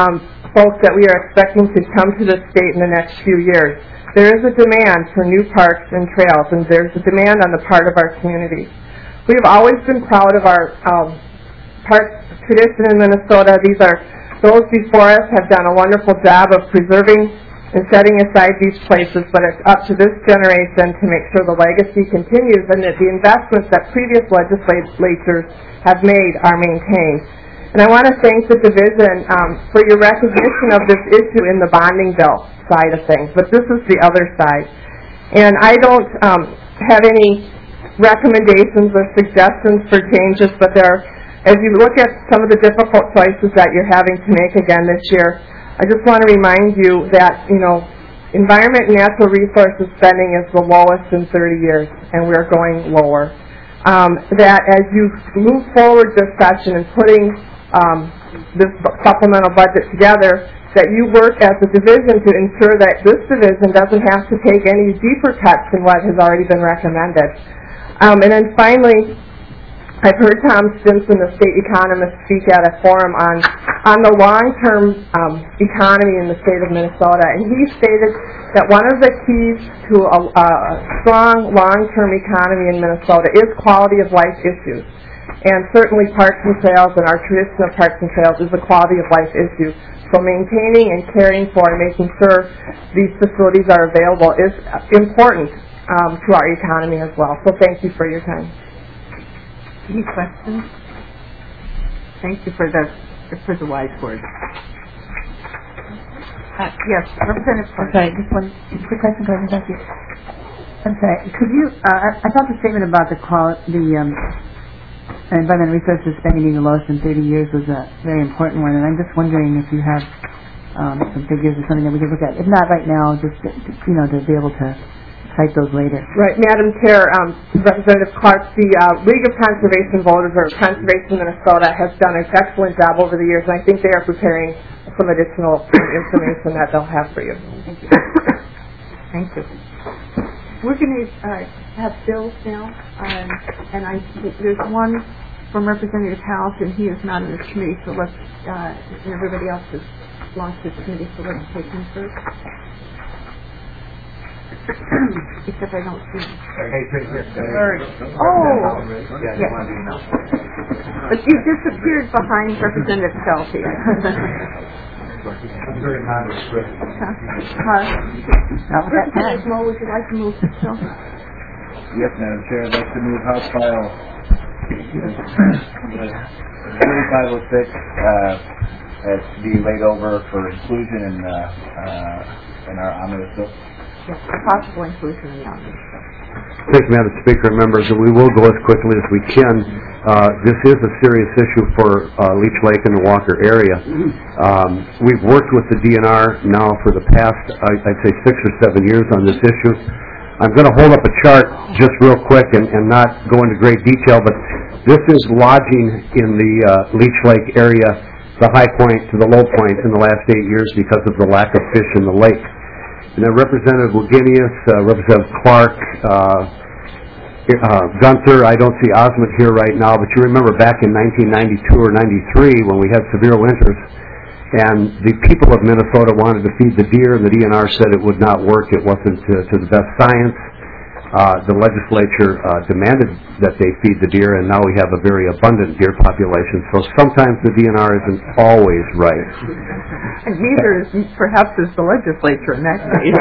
folks that we are expecting to come to this state in the next few years. There is a demand for new parks and trails, and there's a demand on the part of our community. We have always been proud of our park tradition in Minnesota. Those before us have done a wonderful job of preserving and setting aside these places, but it's up to this generation to make sure the legacy continues and that the investments that previous legislatures have made are maintained. And I want to thank the division for your recognition of this issue in the bonding bill side of things, but this is the other side. And I don't have any recommendations or suggestions for changes, but as you look at some of the difficult choices that you're having to make again this year, I just want to remind you that, environment and natural resources spending is the lowest in 30 years, and we're going lower. That as you move forward this session and putting this supplemental budget together, that you work as a division to ensure that this division doesn't have to take any deeper cuts than what has already been recommended. And then finally, I've heard Tom Stimson, the state economist, speak at a forum on the long-term economy in the state of Minnesota, and he stated that one of the keys to a strong long-term economy in Minnesota is quality of life issues. And certainly parks and trails and our tradition of parks and trails is a quality of life issue. So maintaining and caring for and making sure these facilities are available is important to our economy as well. So thank you for your time. Any questions? Thank you for the wise words. Yes, Representative. Okay, just one quick question, Thank you. I'm sorry. Could you? I thought the statement about the environmental resources spending being the lowest in 30 years was a very important one, and I'm just wondering if you have some figures or something that we could look at. If not right now, just to be able to cite those later. Right, Madam Chair, Representative Clark, the League of Conservation Voters, or Conservation Minnesota, has done an excellent job over the years, and I think they are preparing some additional information that they'll have for you. Thank you. Thank you. We're going to have bills now, and there's one from Representative House, and he is not in this committee, so let's, and everybody else has launched this committee, so let's take him first. Except I don't see him. Oh! Yes. But you disappeared behind Representative Shelty. Representative Moe, would you like to move this bill? Yes, Madam Chair. I'd like to move House File 3506 as to be laid over for inclusion in our omnibus bill. Yes, possible inclusion in the omnibus bill. Thank you, Madam Speaker and members. We will go as quickly as we can. This is a serious issue for Leech Lake and the Walker area. We've worked with the DNR now for the past, I'd say, 6 or 7 years on this issue. I'm going to hold up a chart just real quick and not go into great detail, but this is lodging in the Leech Lake area, the high point to the low point in the last 8 years because of the lack of fish in the lake. And then Representative Wagenius, Representative Clark, Gunther, I don't see Osmond here right now, but you remember back in 1992 or 93 when we had severe winters, and the people of Minnesota wanted to feed the deer, and the DNR said it would not work, it wasn't to the best science. The legislature demanded that they feed the deer, and now we have a very abundant deer population, so sometimes the DNR isn't always right. And neither is, perhaps, is the legislature in that case.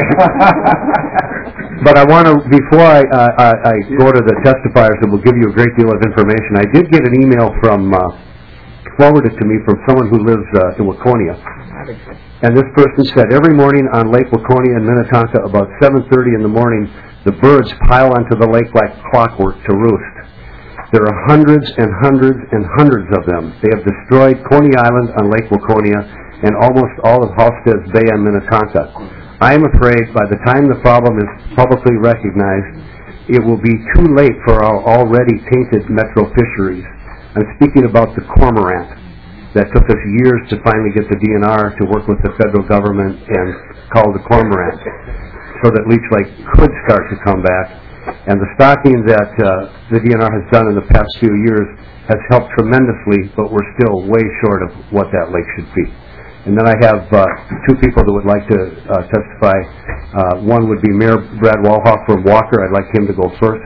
But I want to, before I go to the testifiers that will give you a great deal of information, I did get an email from, forwarded to me from someone who lives in Waconia. And this person said, every morning on Lake Waconia in Minnetonka, about 7:30 in the morning, the birds pile onto the lake like clockwork to roost. There are hundreds and hundreds and hundreds of them. They have destroyed Coney Island on Lake Waconia and almost all of Halstead's Bay on Minnetonka. I am afraid by the time the problem is publicly recognized, it will be too late for our already tainted metro fisheries. I'm speaking about the cormorant that took us years to finally get the DNR to work with the federal government and call the cormorant so that Leech Lake could start to come back. And the stocking that the DNR has done in the past few years has helped tremendously, but we're still way short of what that lake should be. And then I have 2 people that would like to testify. One would be Mayor Brad Walhoff from Walker. I'd like him to go first.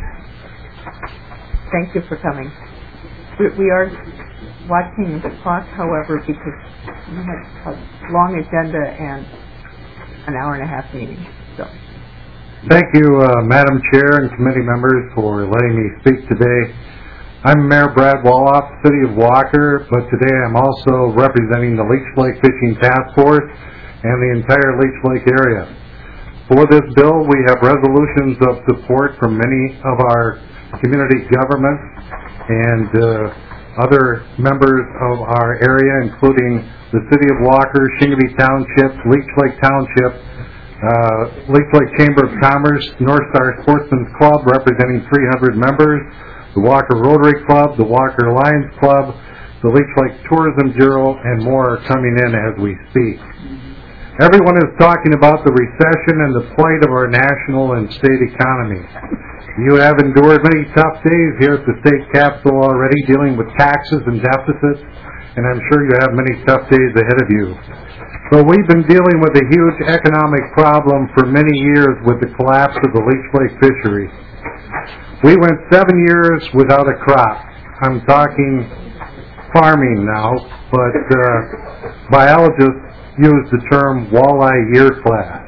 Thank you for coming. We are watching the clock, however, because we had a long agenda and an hour-and-a-half meeting. So, thank you, Madam Chair and committee members, for letting me speak today. I'm Mayor Brad Walhoff, City of Walker, but today I'm also representing the Leech Lake Fishing Task Force and the entire Leech Lake area. For this bill, we have resolutions of support from many of our community governments and other members of our area, including the City of Walker, Shingeby Township, Leech Lake Township, Leech Lake Chamber of Commerce, North Star Sportsman's Club representing 300 members, the Walker Rotary Club, the Walker Lions Club, the Leech Lake Tourism Bureau, and more are coming in as we speak. Everyone is talking about the recession and the plight of our national and state economy. You have endured many tough days here at the state capitol already dealing with taxes and deficits, and I'm sure you have many tough days ahead of you. But we've been dealing with a huge economic problem for many years with the collapse of the Leech Lake fishery. We went 7 years without a crop. I'm talking farming now, but biologists use the term walleye year class.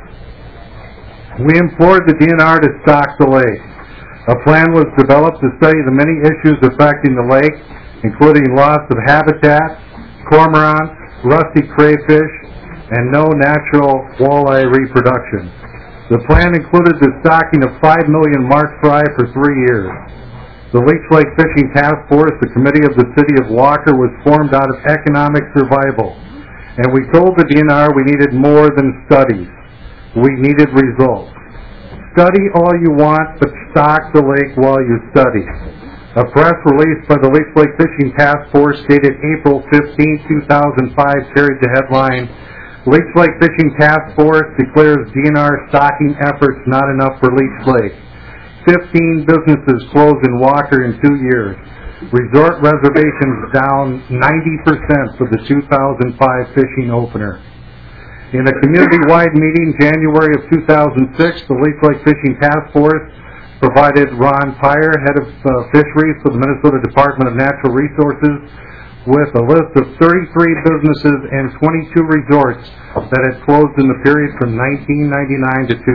We implored the DNR to stock the lake. A plan was developed to study the many issues affecting the lake, including loss of habitat, cormorants, rusty crayfish, and no natural walleye reproduction. The plan included the stocking of 5 million marsh fry for 3 years. The Leech Lake Fishing Task Force, the committee of the City of Walker, was formed out of economic survival. And we told the DNR we needed more than studies. We needed results. Study all you want, but stock the lake while you study. A press release by the Leech Lake Fishing Task Force dated April 15, 2005 carried the headline, Leech Lake Fishing Task Force declares DNR stocking efforts not enough for Leech Lake. 15 businesses closed in Walker in 2 years. Resort reservations down 90% for the 2005 fishing opener. In a community-wide meeting January of 2006, the Leech Lake Fishing Task Force provided Ron Pyre, head of fisheries for the Minnesota Department of Natural Resources, with a list of 33 businesses and 22 resorts that had closed in the period from 1999 to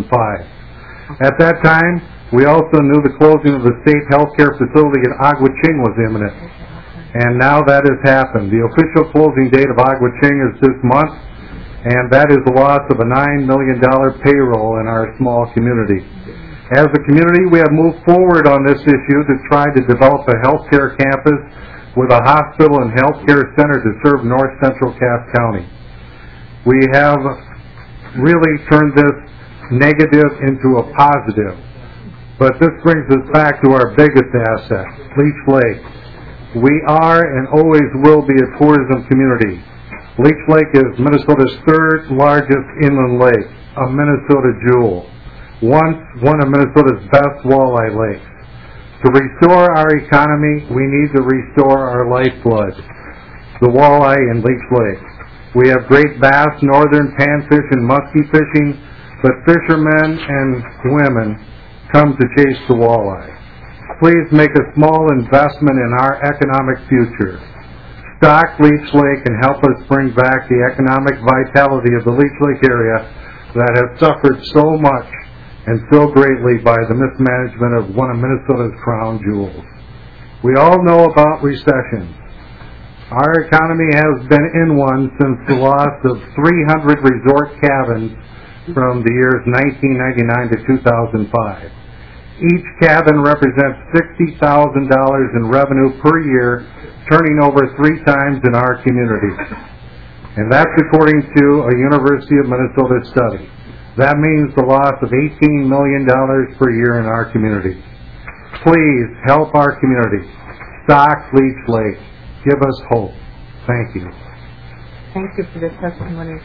2005. At that time, we also knew the closing of the state healthcare facility at Agua Ching was imminent. And now that has happened. The official closing date of Agua Ching is this month, and that is the loss of a $9 million payroll in our small community. As a community, we have moved forward on this issue to try to develop a healthcare campus with a hospital and healthcare center to serve north central Cass County. We have really turned this negative into a positive. But this brings us back to our biggest asset, Leech Lake. We are and always will be a tourism community. Leech Lake is Minnesota's third largest inland lake, a Minnesota jewel. Once one of Minnesota's best walleye lakes. To restore our economy, we need to restore our lifeblood, the walleye in Leech Lake. We have great bass, northern panfish, and muskie fishing, but fishermen and women come to chase the walleye. Please make a small investment in our economic future. Stock Leech Lake and help us bring back the economic vitality of the Leech Lake area that has suffered so much and so greatly by the mismanagement of one of Minnesota's crown jewels. We all know about recessions. Our economy has been in one since the loss of 300 resort cabins from the years 1999 to 2005. Each cabin represents $60,000 in revenue per year, turning over 3 times in our community. And that's according to a University of Minnesota study. That means the loss of $18 million per year in our community. Please help our community. Stock Leech Lake. Give us hope. Thank you. Thank you for the testimony.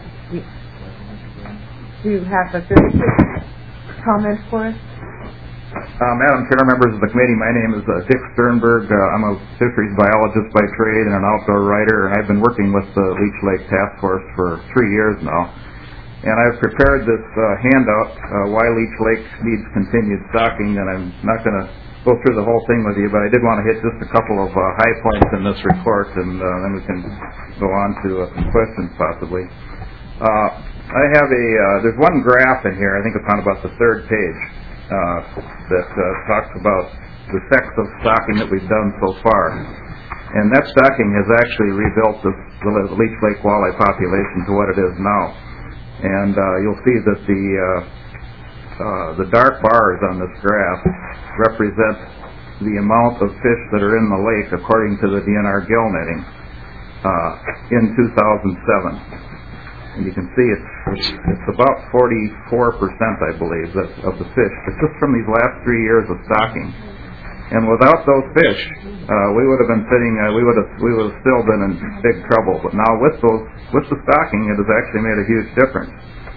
Do you have a very quick comment for us? Madam Chair, members of the committee, my name is Dick Sternberg. I'm a fisheries biologist by trade and an outdoor writer, and I've been working with the Leech Lake Task Force for 3 years now. And I've prepared this handout, Why Leech Lake Needs Continued Stocking, and I'm not going to go through the whole thing with you, but I did want to hit just a couple of high points in this report, and then we can go on to some questions possibly. I have there's one graph in here, I think it's on about the 3rd page, that talks about the sex of stocking that we've done so far. And that stocking has actually rebuilt the Leech Lake walleye population to what it is now. And you'll see that the dark bars on this graph represent the amount of fish that are in the lake according to the DNR gill netting in 2007. And you can see it's about 44%, I believe, of the fish. It's just from these last 3 years of stocking. And without those fish, we would have been sitting. We would have still been in big trouble. But now with the stocking, it has actually made a huge difference.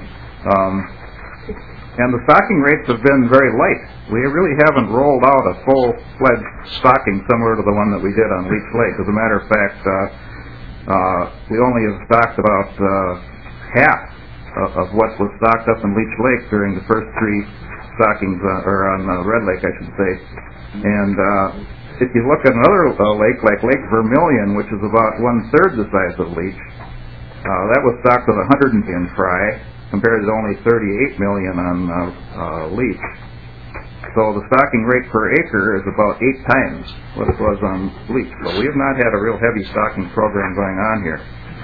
And the stocking rates have been very light. We really haven't rolled out a full-fledged stocking similar to the one that we did on Leech Lake. As a matter of fact, we only have stocked about half of what was stocked up in Leech Lake during the first 3 stockings, or on Red Lake, I should say. And if you look at another lake, like Lake Vermilion, which is about 1/3 the size of Leech, that was stocked with 100 million fry, compared to only 38 million on Leech. So the stocking rate per acre is about 8 times what it was on Leech. So we have not had a real heavy stocking program going on here.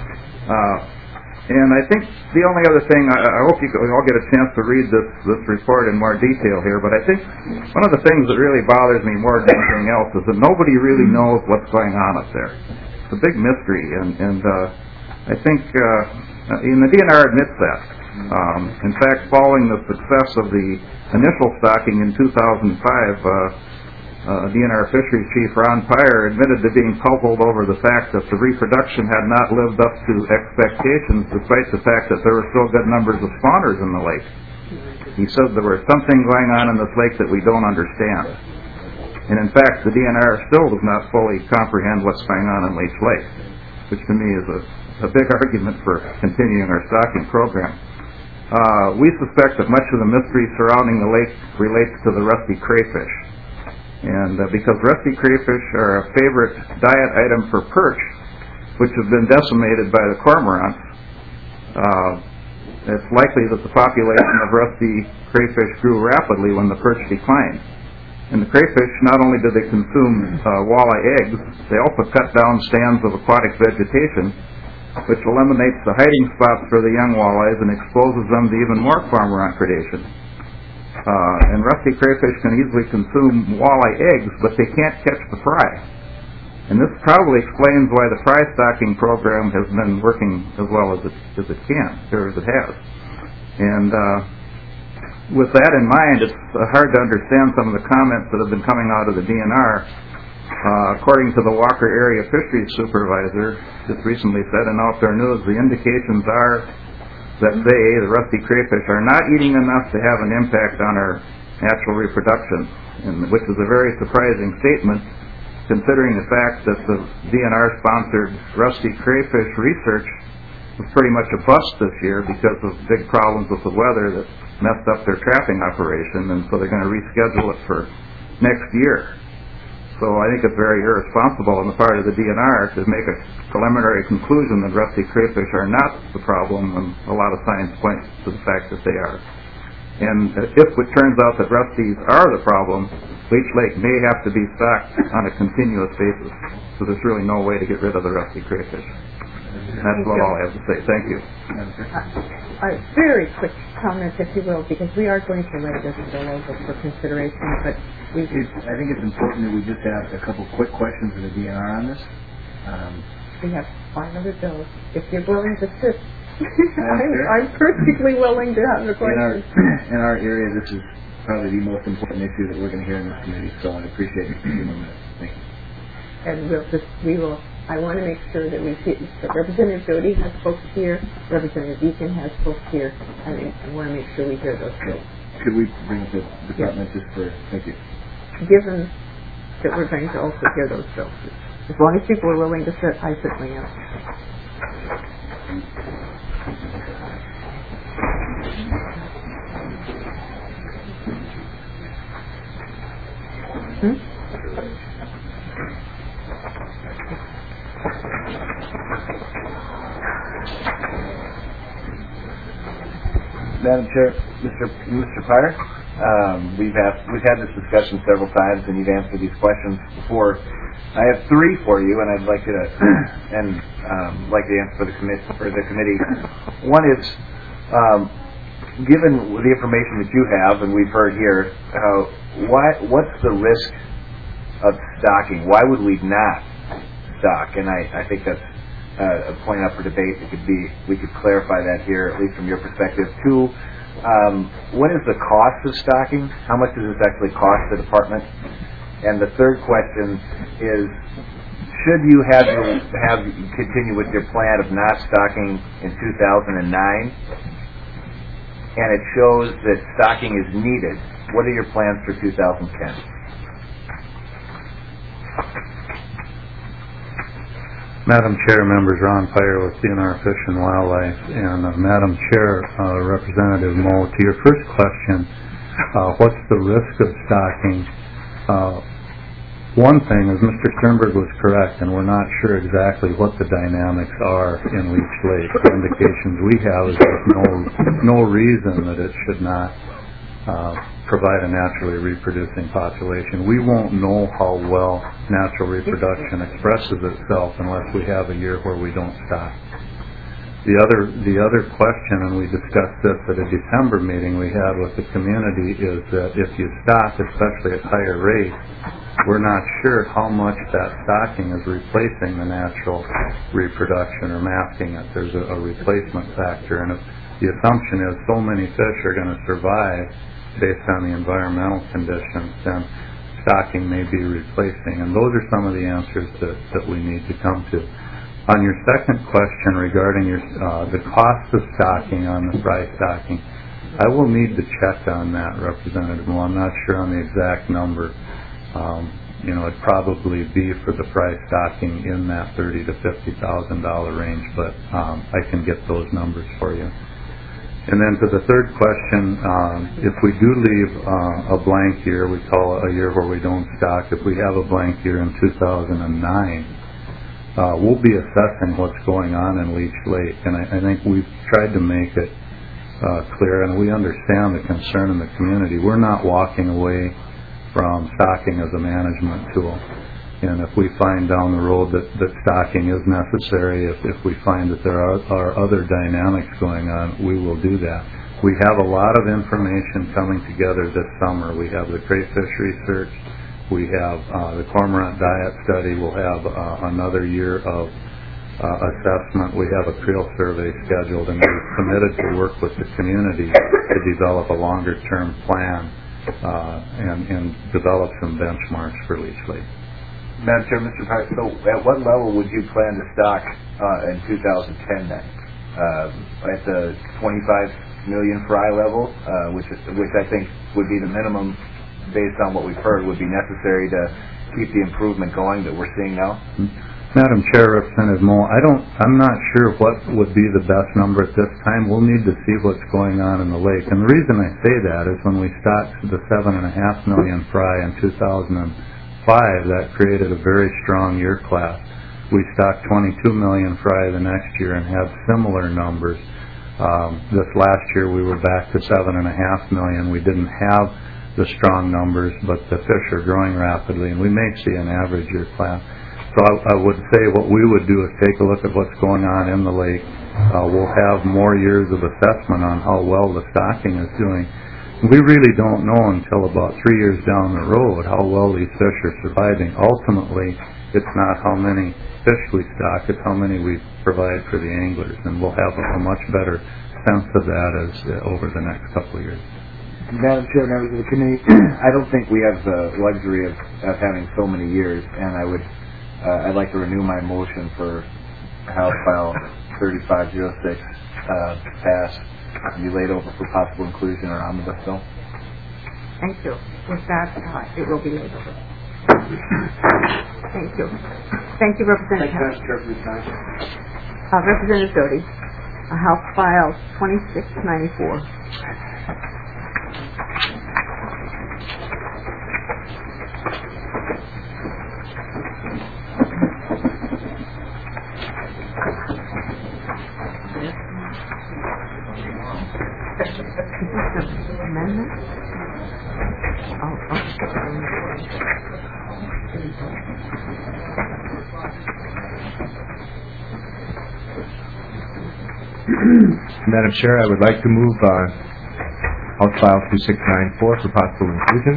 And I think the only other thing, I hope you all get a chance to read this report in more detail here, but I think one of the things that really bothers me more than anything else is that nobody really knows what's going on up there. It's a big mystery, and I think, and the DNR admits that. In fact, following the success of the initial stocking in 2005, DNR Fisheries Chief Ron Pyre admitted to being puzzled over the fact that the reproduction had not lived up to expectations, despite the fact that there were still good numbers of spawners in the lake. He said there was something going on in this lake that we don't understand. And in fact, the DNR still does not fully comprehend what's going on in Leech Lake, which to me is a big argument for continuing our stocking program. We suspect that much of the mystery surrounding the lake relates to the rusty crayfish. And because rusty crayfish are a favorite diet item for perch, which have been decimated by the cormorants, it's likely that the population of rusty crayfish grew rapidly when the perch declined. And the crayfish, not only do they consume walleye eggs, they also cut down stands of aquatic vegetation, which eliminates the hiding spots for the young walleyes and exposes them to even more cormorant predation. And rusty crayfish can easily consume walleye eggs, but they can't catch the fry. And this probably explains why the fry stocking program has been working as well as it can, or as it has. And with that in mind, it's hard to understand some of the comments that have been coming out of the DNR. According to the Walker Area Fisheries Supervisor, just recently said in Outdoor News, the indications are that they, the rusty crayfish, are not eating enough to have an impact on our natural reproduction, which is a very surprising statement, considering the fact that the DNR-sponsored rusty crayfish research was pretty much a bust this year because of big problems with the weather that messed up their trapping operation, and so they're going to reschedule it for next year. So I think it's very irresponsible on the part of the DNR to make a preliminary conclusion that rusty crayfish are not the problem, when a lot of science points to the fact that they are. And if it turns out that rusties are the problem, Leech Lake may have to be stocked on a continuous basis. So there's really no way to get rid of the rusty crayfish. That's what all I have to say. Thank you. A very quick comment, if you will, because we are going to lay this bill over for consideration, but I think it's important that we just ask a couple quick questions of the DNR on this. We have 500 bills. If you're willing to sit, I'm perfectly willing to have the questions. In our area, this is probably the most important issue that we're going to hear in this committee, so I appreciate you giving me that. Thank you. And I want to make sure that we see that Representative Doty has folks here, Representative Deacon has folks here. I want to make sure we hear those bills. Could we bring up the department just for, thank you. Given that we're going to also hear those bills. As long as people are willing to sit, I certainly am. Madam Chair, Mr. Pryor, we've had this discussion several times, and you've answered these questions before. I have three for you, and I'd like to answer for the committee. One is, given the information that you have, and we've heard here, what's the risk of stocking? Why would we not stock? And I think that's a point up for debate. We could clarify that here, at least from your perspective. Two, what is the cost of stocking? How much does this actually cost the department? And the third question is, should you have continue with your plan of not stocking in 2009, and it shows that stocking is needed, what are your plans for 2010? Madam Chair, members, Ron Pryor with DNR Fish and Wildlife, and Madam Chair, Representative Moe, to your first question, what's the risk of stocking? One thing is Mr. Sternberg was correct, and we're not sure exactly what the dynamics are in Leech Lake. The indications we have is there's no reason that it should not provide a naturally reproducing population. We won't know how well natural reproduction expresses itself unless we have a year where we don't stock. The other question, and we discussed this at a December meeting we had with the community, is that if you stock, especially at higher rates, we're not sure how much that stocking is replacing the natural reproduction or masking it. There's a replacement factor, and if the assumption is so many fish are going to survive based on the environmental conditions, then stocking may be replacing. And those are some of the answers that we need to come to. On your second question regarding the cost of stocking on the fry stocking, I will need to check on that, Representative Moe. I'm not sure on the exact number. it'd probably be for the fry stocking in that $30,000 to $50,000 range, but I can get those numbers for you. And then to the third question, if we do leave a blank year, we call it a year where we don't stock. If we have a blank year in 2009, we'll be assessing what's going on in Leech Lake, and I think we've tried to make it clear, and we understand the concern in the community. We're not walking away from stocking as a management tool. And if we find down the road that stocking is necessary, if we find that there are other dynamics going on, we will do that. We have a lot of information coming together this summer. We have the crayfish research. We have the cormorant diet study. We'll have another year of assessment. We have a creel survey scheduled, and we're committed to work with the community to develop a longer-term plan and develop some benchmarks for Leech Lake. Madam Chair, Mr. Park, so at what level would you plan to stock in 2010 then? At the 25 million fry level, which I think would be the minimum based on what we've heard would be necessary to keep the improvement going that we're seeing now? Madam Chair, Representative Moe, I'm not sure what would be the best number at this time. We'll need to see what's going on in the lake. And the reason I say that is when we stocked the 7.5 million fry in 2005, that created a very strong year class. We stocked 22 million fry the next year and had similar numbers. This last year we were back to 7.5 million. We didn't have the strong numbers, but the fish are growing rapidly, and we may see an average year class. So I would say what we would do is take a look at what's going on in the lake. We'll have more years of assessment on how well the stocking is doing. We really don't know until about 3 years down the road how well these fish are surviving. Ultimately, it's not how many fish we stock, it's how many we provide for the anglers, and we'll have a much better sense of that as over the next couple of years. Madam Chair, members of the committee, I don't think we have the luxury of having so many years, and I'd like to renew my motion for House File 3506 pass and be laid over for possible inclusion or omnibus bill. Thank you. With that, it will be laid over. Thank you. Thank you, Representative. Representative Doty, House File 2694. Madam Chair, I would like to move House File 2694 for possible inclusion.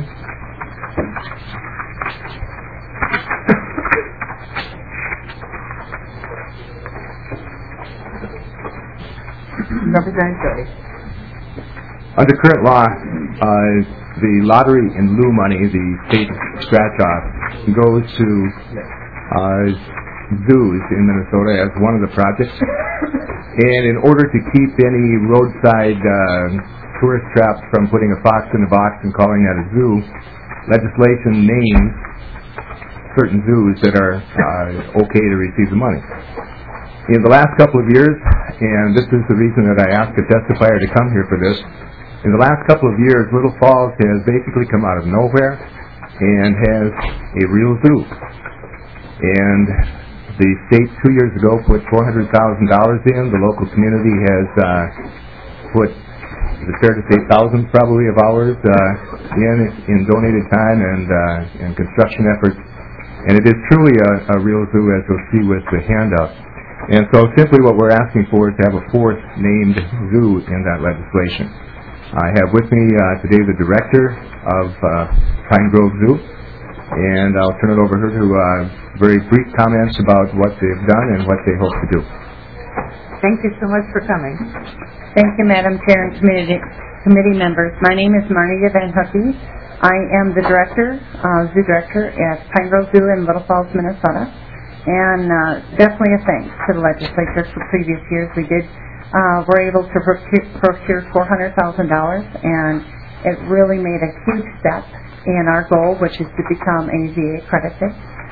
Representative Doty. Under current law, the lottery in lieu money, the state scratch-off, goes to zoos in Minnesota as one of the projects. And in order to keep any roadside tourist traps from putting a fox in a box and calling that a zoo, legislation names certain zoos that are okay to receive the money. In the last couple of years, and this is the reason that I asked a testifier to come here for this, in the last couple of years, Little Falls has basically come out of nowhere and has a real zoo. And the state 2 years ago put $400,000 in. The local community has put, is it fair to say, thousands probably of hours in donated time and construction efforts. And it is truly a real zoo, as you'll see with the handout. And so simply what we're asking for is to have a fourth named zoo in that legislation. I have with me today the director of Pine Grove Zoo, and I'll turn it over to her to very brief comments about what they've done and what they hope to do. Thank you so much for coming. Thank you, Madam Chair and committee members. My name is Marnita Van Hoeke. I am the zoo director at Pine Grove Zoo in Little Falls, Minnesota. And definitely a thanks to the legislature for previous years. We were able to procure $400,000, and It really made a huge step in our goal, which is to become AZA accredited.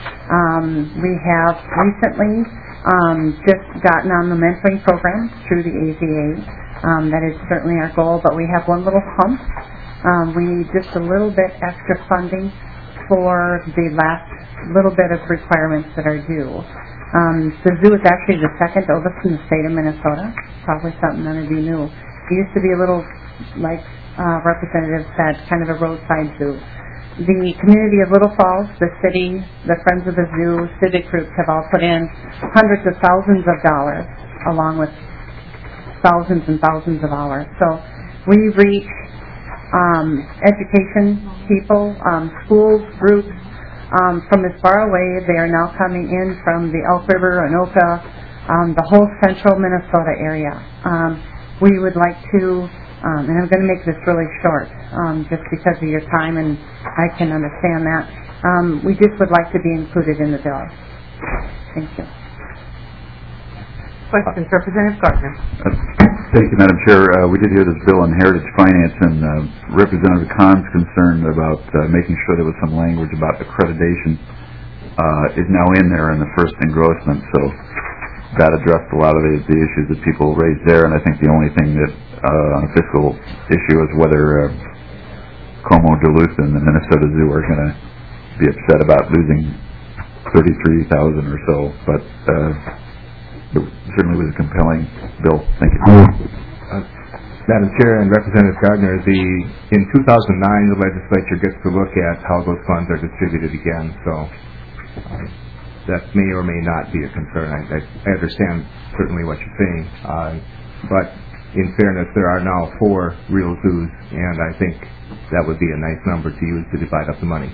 We have recently just gotten on the mentoring program through the AZA. That is certainly our goal, but we have one little hump. We need just a little bit extra funding for the last little bit of requirements that are due. The zoo is actually the second oldest in the state of Minnesota. Probably something none of you knew. It used to be a little, like Representative said, kind of a roadside zoo. The community of Little Falls, the city, the Friends of the Zoo, civic groups have all put in hundreds of thousands of dollars, along with thousands and thousands of hours. So we reach education people, schools, groups from as far away. They are now coming in from the Elk River, Anoka, the whole central Minnesota area. We would like to, and I'm going to make this really short, just because of your time, and I can understand that. We just would like to be included in the bill. Thank you. Questions, Representative Gardner. Thank you, Madam Chair. We did hear this bill on heritage finance, and Representative Kahn's concern about making sure there was some language about accreditation is now in there in the first engrossment. So that addressed a lot of the issues that people raised there, and I think the only thing that on a fiscal issue is whether Como, Duluth, and the Minnesota Zoo are going to be upset about losing 33,000 or so, but it certainly was a compelling bill. Thank you. Madam Chair and Representative Gardner, in 2009 the legislature gets to look at how those funds are distributed again, so that may or may not be a concern. I understand certainly what you're saying, but in fairness, there are now 4 real zoos, and I think that would be a nice number to use to divide up the money.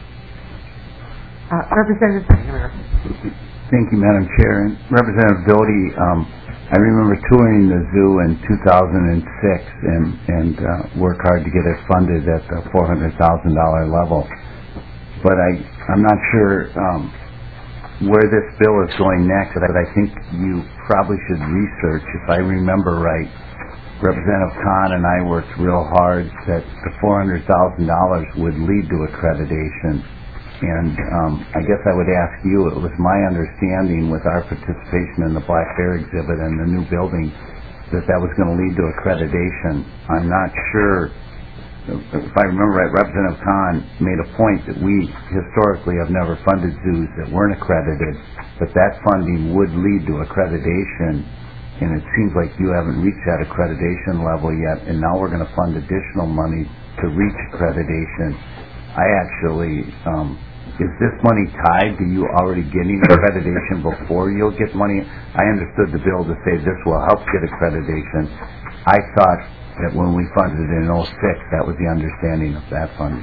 Representative Gardner. Thank you, Madam Chair. And Representative Doty, I remember touring the zoo in 2006 and worked hard to get it funded at the $400,000 level. But I'm not sure where this bill is going next, but I think you probably should research. If I remember right, Representative Kahn and I worked real hard that the $400,000 would lead to accreditation. And I guess I would ask you, it was my understanding with our participation in the Black Bear exhibit and the new building that was going to lead to accreditation. I'm not sure, if I remember right, Representative Kahn made a point that we historically have never funded zoos that weren't accredited, but that funding would lead to accreditation, and it seems like you haven't reached that accreditation level yet, and now we're going to fund additional money to reach accreditation. I actually, is this money tied to you already getting accreditation before you'll get money? I understood the bill to say this will help get accreditation. I thought that when we funded it in 06, that was the understanding of that funding.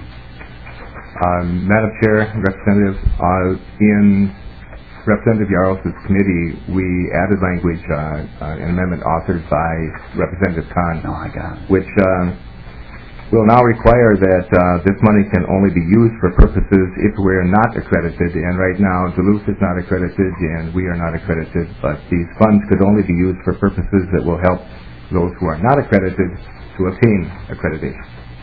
Madam Chair, Representatives, in Representative Yaros's committee, we added language, an amendment authored by Representative Kahn, which will now require that this money can only be used for purposes if we're not accredited. And right now, Duluth is not accredited and we are not accredited, but these funds could only be used for purposes that will help those who are not accredited to obtain accreditation.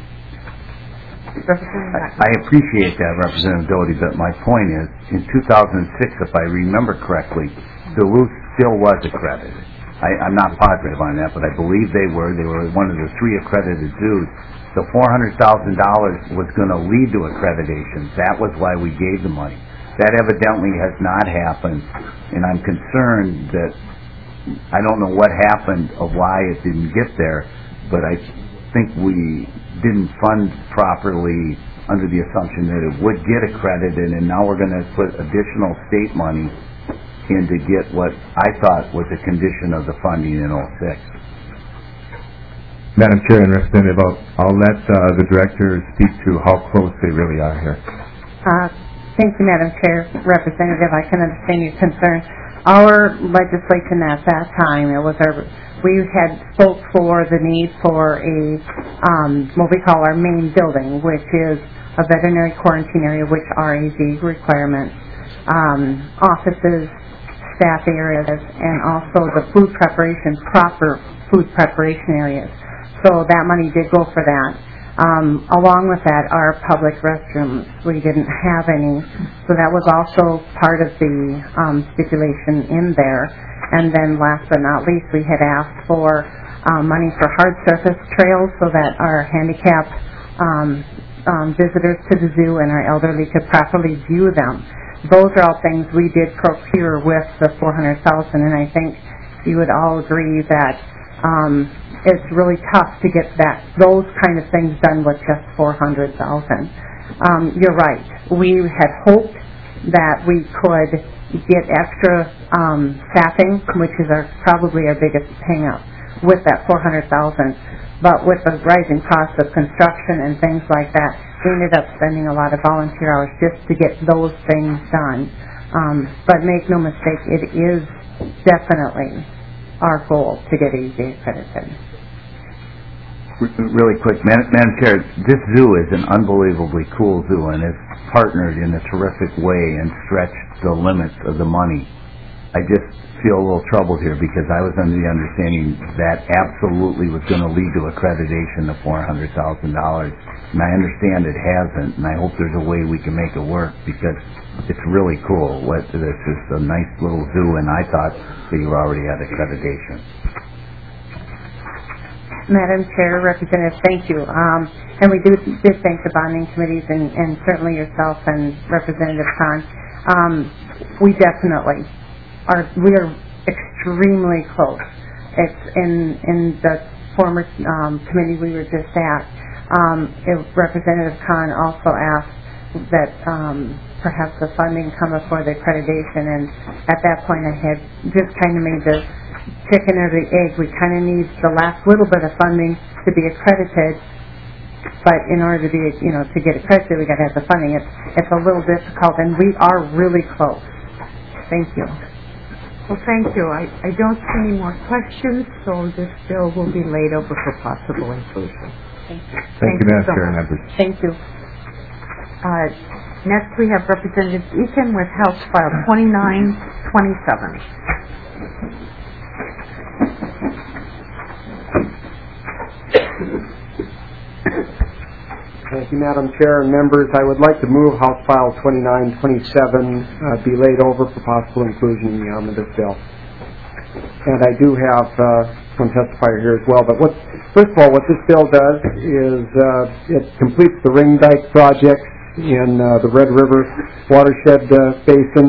I appreciate that, Representative Doty, but my point is, in 2006, if I remember correctly, Duluth still was accredited. I'm not positive on that, but I believe they were. They were one of the 3 accredited zoos. The $400,000 was going to lead to accreditation. That was why we gave the money. That evidently has not happened, and I'm concerned that I don't know what happened of why it didn't get there, but I think we didn't fund properly under the assumption that it would get accredited, and now we're going to put additional state money in to get what I thought was a condition of the funding in 06. Madam Chair and Representative, I'll let the Director speak to how close they really are here. Thank you, Madam Chair. Representative, I can understand your concern. Our legislation at that time, we had spoke for the need for a what we call our main building, which is a veterinary quarantine area, which are AZ requirements, offices, staff areas, and also the proper food preparation areas. So that money did go for that. Along with that, our public restrooms, we didn't have any, so that was also part of the stipulation in there. And then last but not least, we had asked for money for hard surface trails so that our handicapped visitors to the zoo and our elderly could properly view them. Those are all things we did procure with the $400,000, and I think you would all agree that it's really tough to get those kind of things done with just $400,000. You're right. We had hoped that we could get extra staffing, which is probably our biggest hang-up, with that $400,000. But with the rising cost of construction and things like that, we ended up spending a lot of volunteer hours just to get those things done. But make no mistake, it is definitely our goal to get AZA accredited. Really quick, Madam Chair, this zoo is an unbelievably cool zoo and has partnered in a terrific way and stretched the limits of the money. I just feel a little troubled here because I was under the understanding that absolutely was going to lead to accreditation of $400,000. And I understand it hasn't, and I hope there's a way we can make it work because it's really cool. This is a nice little zoo, and I thought that you already had accreditation. Madam Chair, Representative, thank you. And we did thank the bonding committees and certainly yourself and Representative Kahn. We definitely we are extremely close. It's in the former committee we were just at. Representative Kahn also asked that perhaps the funding come before the accreditation, and at that point I had just kind of made the chicken or the egg. We kind of need the last little bit of funding to be accredited, but in order to be, to get accredited, we got to have the funding. It's a little difficult, and we are really close. Thank you. Well, thank you. I don't see any more questions, so this bill will be laid over for possible inclusion. Thank you. Thank you, Madam Chair and members. Thank you. Next, we have Representative Eakin with House File 2927. Thank you, Madam Chair and members. I would like to move House File 2927 be laid over for possible inclusion in the omnibus bill. And I do have one testifier here as well. But first of all, what this bill does is it completes the ring dike project in the Red River watershed basin.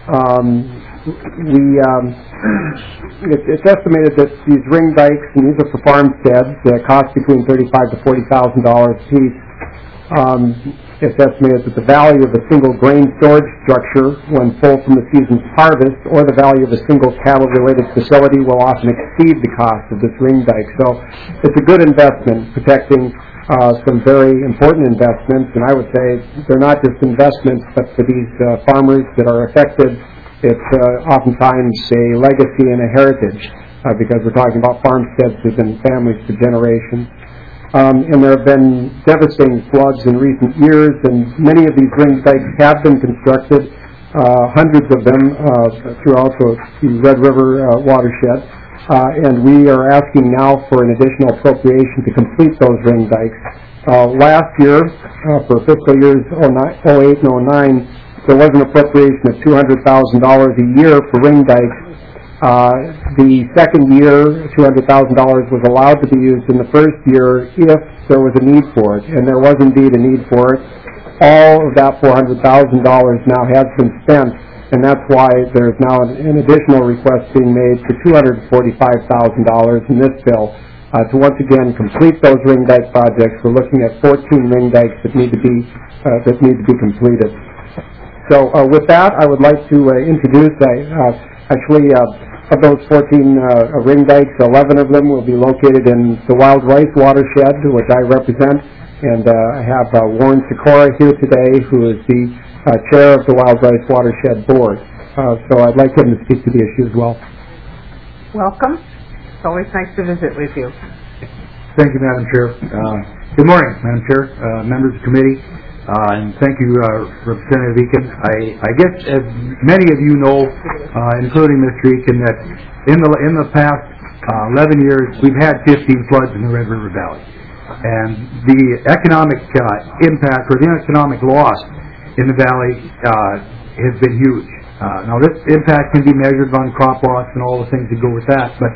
It's estimated that these ring dikes, and these are for farmsteads, cost between $35,000 to $40,000 a piece. It's estimated that the value of a single grain storage structure when full from the season's harvest or the value of a single cattle-related facility will often exceed the cost of this ring dike. So it's a good investment, protecting some very important investments, and I would say they're not just investments, but for these farmers that are affected, it's oftentimes a legacy and a heritage because we're talking about farmsteads that have been families for generations. And there have been devastating floods in recent years, and many of these ring dikes have been constructed, hundreds of them throughout the Red River watershed. And we are asking now for an additional appropriation to complete those ring dikes. Last year, for fiscal years 08 and 09, there was an appropriation of $200,000 a year for ring dikes. The second year, $200,000 was allowed to be used in the first year if there was a need for it, and there was indeed a need for it. All of that $400,000 now has been spent, and that's why there's now an additional request being made for $245,000 in this bill to once again complete those ring dike projects. We're looking at 14 ring dikes that need to be completed. So with that, I would like to introduce of those 14 ring dikes, 11 of them will be located in the Wild Rice watershed, which I represent, and I have Warren Sikora here today, who is the chair of the Wild Rice Watershed Board. So I'd like him to speak to the issue as well. Welcome. It's always nice to visit with you. Thank you, Madam Chair. Good morning, Madam Chair, members of the committee, and thank you, Representative Eakin. I guess, as many of you know, including Mr. Eakin, that in the past 11 years, we've had 15 floods in the Red River Valley. And the economic impact or the economic loss in the valley has been huge. Now, this impact can be measured on crop loss and all the things that go with that, but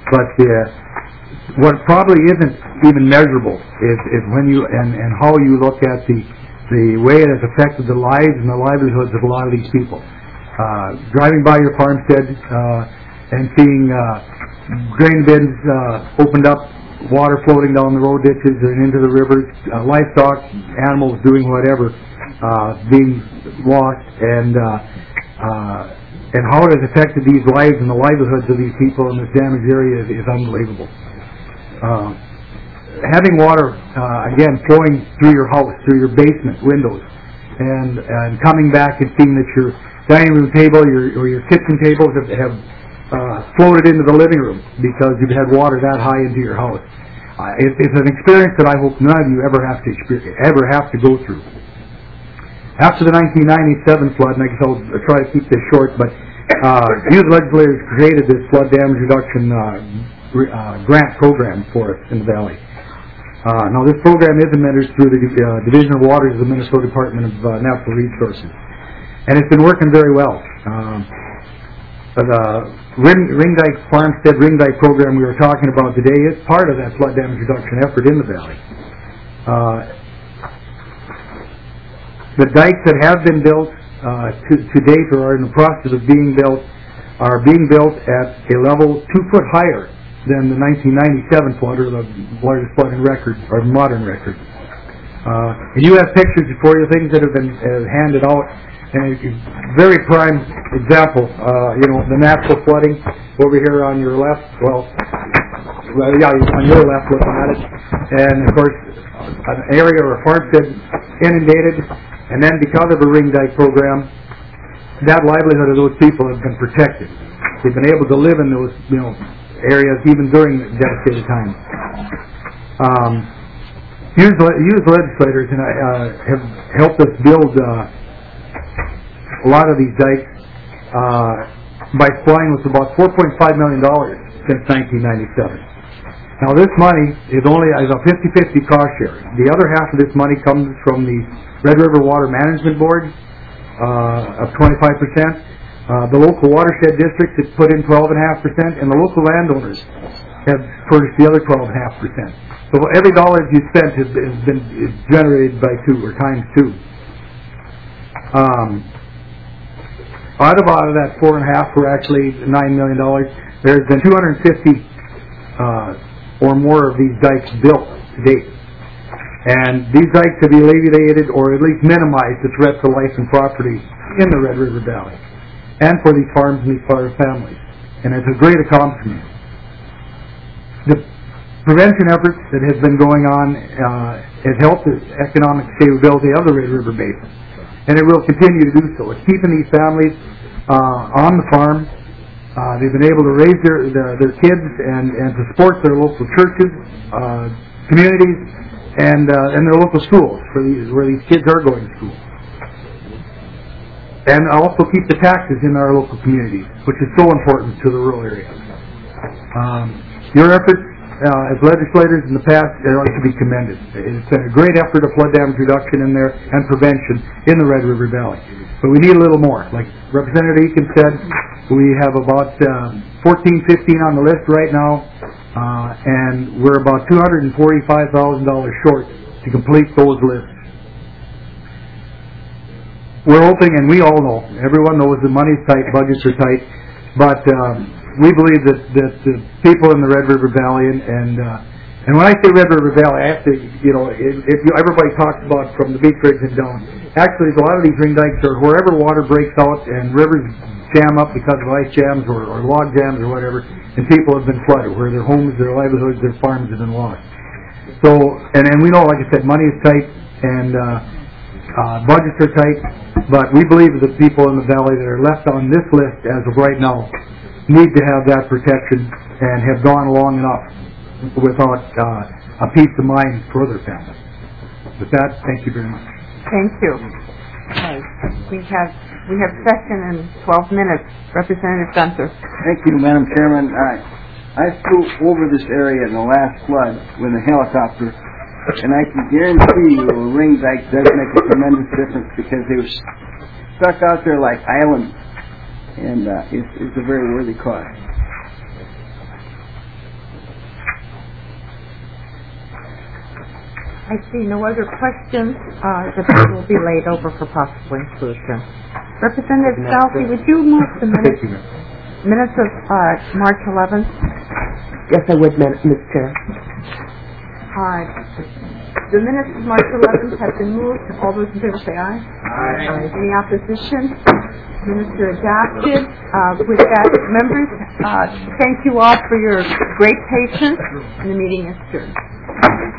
what probably isn't even measurable is when you and how you look at the way it has affected the lives and the livelihoods of a lot of these people. Driving by your farmstead and seeing grain bins opened up, water floating down the road ditches and into the rivers, livestock, animals doing whatever, being lost, and how it has affected these lives and the livelihoods of these people in this damaged area is unbelievable. Having water, again, flowing through your house, through your basement windows, and coming back and seeing that your dining room table or your kitchen tables have floated into the living room because you've had water that high into your house. It's an experience that I hope none of you ever have to go through. After the 1997 flood, and I guess I'll try to keep this short, but youth legislators created this flood damage reduction grant program for us in the valley. Now, this program is administered through the Division of Waters of the Minnesota Department of Natural Resources, and it's been working very well. The Ringdike Farmstead Ringdike program we were talking about today is part of that flood damage reduction effort in the valley. The dikes that have been built to date or are in the process of being built are being built at a level 2 foot higher than the 1997 flood, or the largest flood in record, or modern record. And you have pictures before you, things that have been handed out, and a very prime example, the natural flooding over here on your left, on your left looking at it, and of course an area or a farmstead inundated, and then because of the Ring Dike program, that livelihood of those people has been protected. They've been able to live in those, areas even during devastated times. Youth legislators have helped us build a lot of these dikes by supplying with about $4.5 million since 1997. Now, this money is only a 50-50 cost share. The other half of this money comes from the Red River Water Management Board of 25%. The local watershed districts have put in 12.5%, and the local landowners have furnished the other 12.5%. So every dollar you spent is generated by 2 or times 2. Out of that 4.5 were actually $9 million. There's been 250 or more of these dikes built to date. And these dikes have alleviated or at least minimized the threat to life and property in the Red River Valley and for these farms and these farm families. And it's a great accomplishment. The prevention efforts that have been going on has helped the economic stability of the Red River Basin. And it will continue to do so. It's keeping these families on the farm. They've been able to raise their kids and to support their local churches, communities, and their local schools where these kids are going to school. And also keep the taxes in our local communities, which is so important to the rural areas. Your efforts as legislators in the past are to be commended. It's been a great effort of flood damage reduction in there and prevention in the Red River Valley. But we need a little more. Like Representative Eakin said, we have about 15 on the list right now, and we're about $245,000 short to complete those lists. We're hoping, and we all know, everyone knows the money's tight, budgets are tight, but we believe that the people in the Red River Valley, and when I say Red River Valley, I have to, if everybody talks about from the Beach Ridge and down, actually a lot of these ring dikes are wherever water breaks out and rivers jam up because of ice jams or log jams or whatever, and people have been flooded, where their homes, their livelihoods, their farms have been lost. So, and we know, like I said, money is tight and budgets are tight, but we believe that the people in the valley that are left on this list as of right now need to have that protection and have gone long enough without a peace of mind for their families. With that, thank you very much. Thank you. Okay. We have session in 12 minutes. Representative Gunther. Thank you, Madam Chairman. I flew over this area in the last flood with a helicopter And I can guarantee you a ring dike does make a tremendous difference because they were stuck out there like islands. And it's a very worthy cause. I see no other questions. The bill will be laid over for possible inclusion. Representative Salty, would you move the minutes of March 11th? Yes, I would, Mr. Chair. The minutes of March 11th have been moved. All those in favor say aye. Aye. Any opposition? Minutes are adopted. With that, members, thank you all for your great patience, and the meeting is adjourned.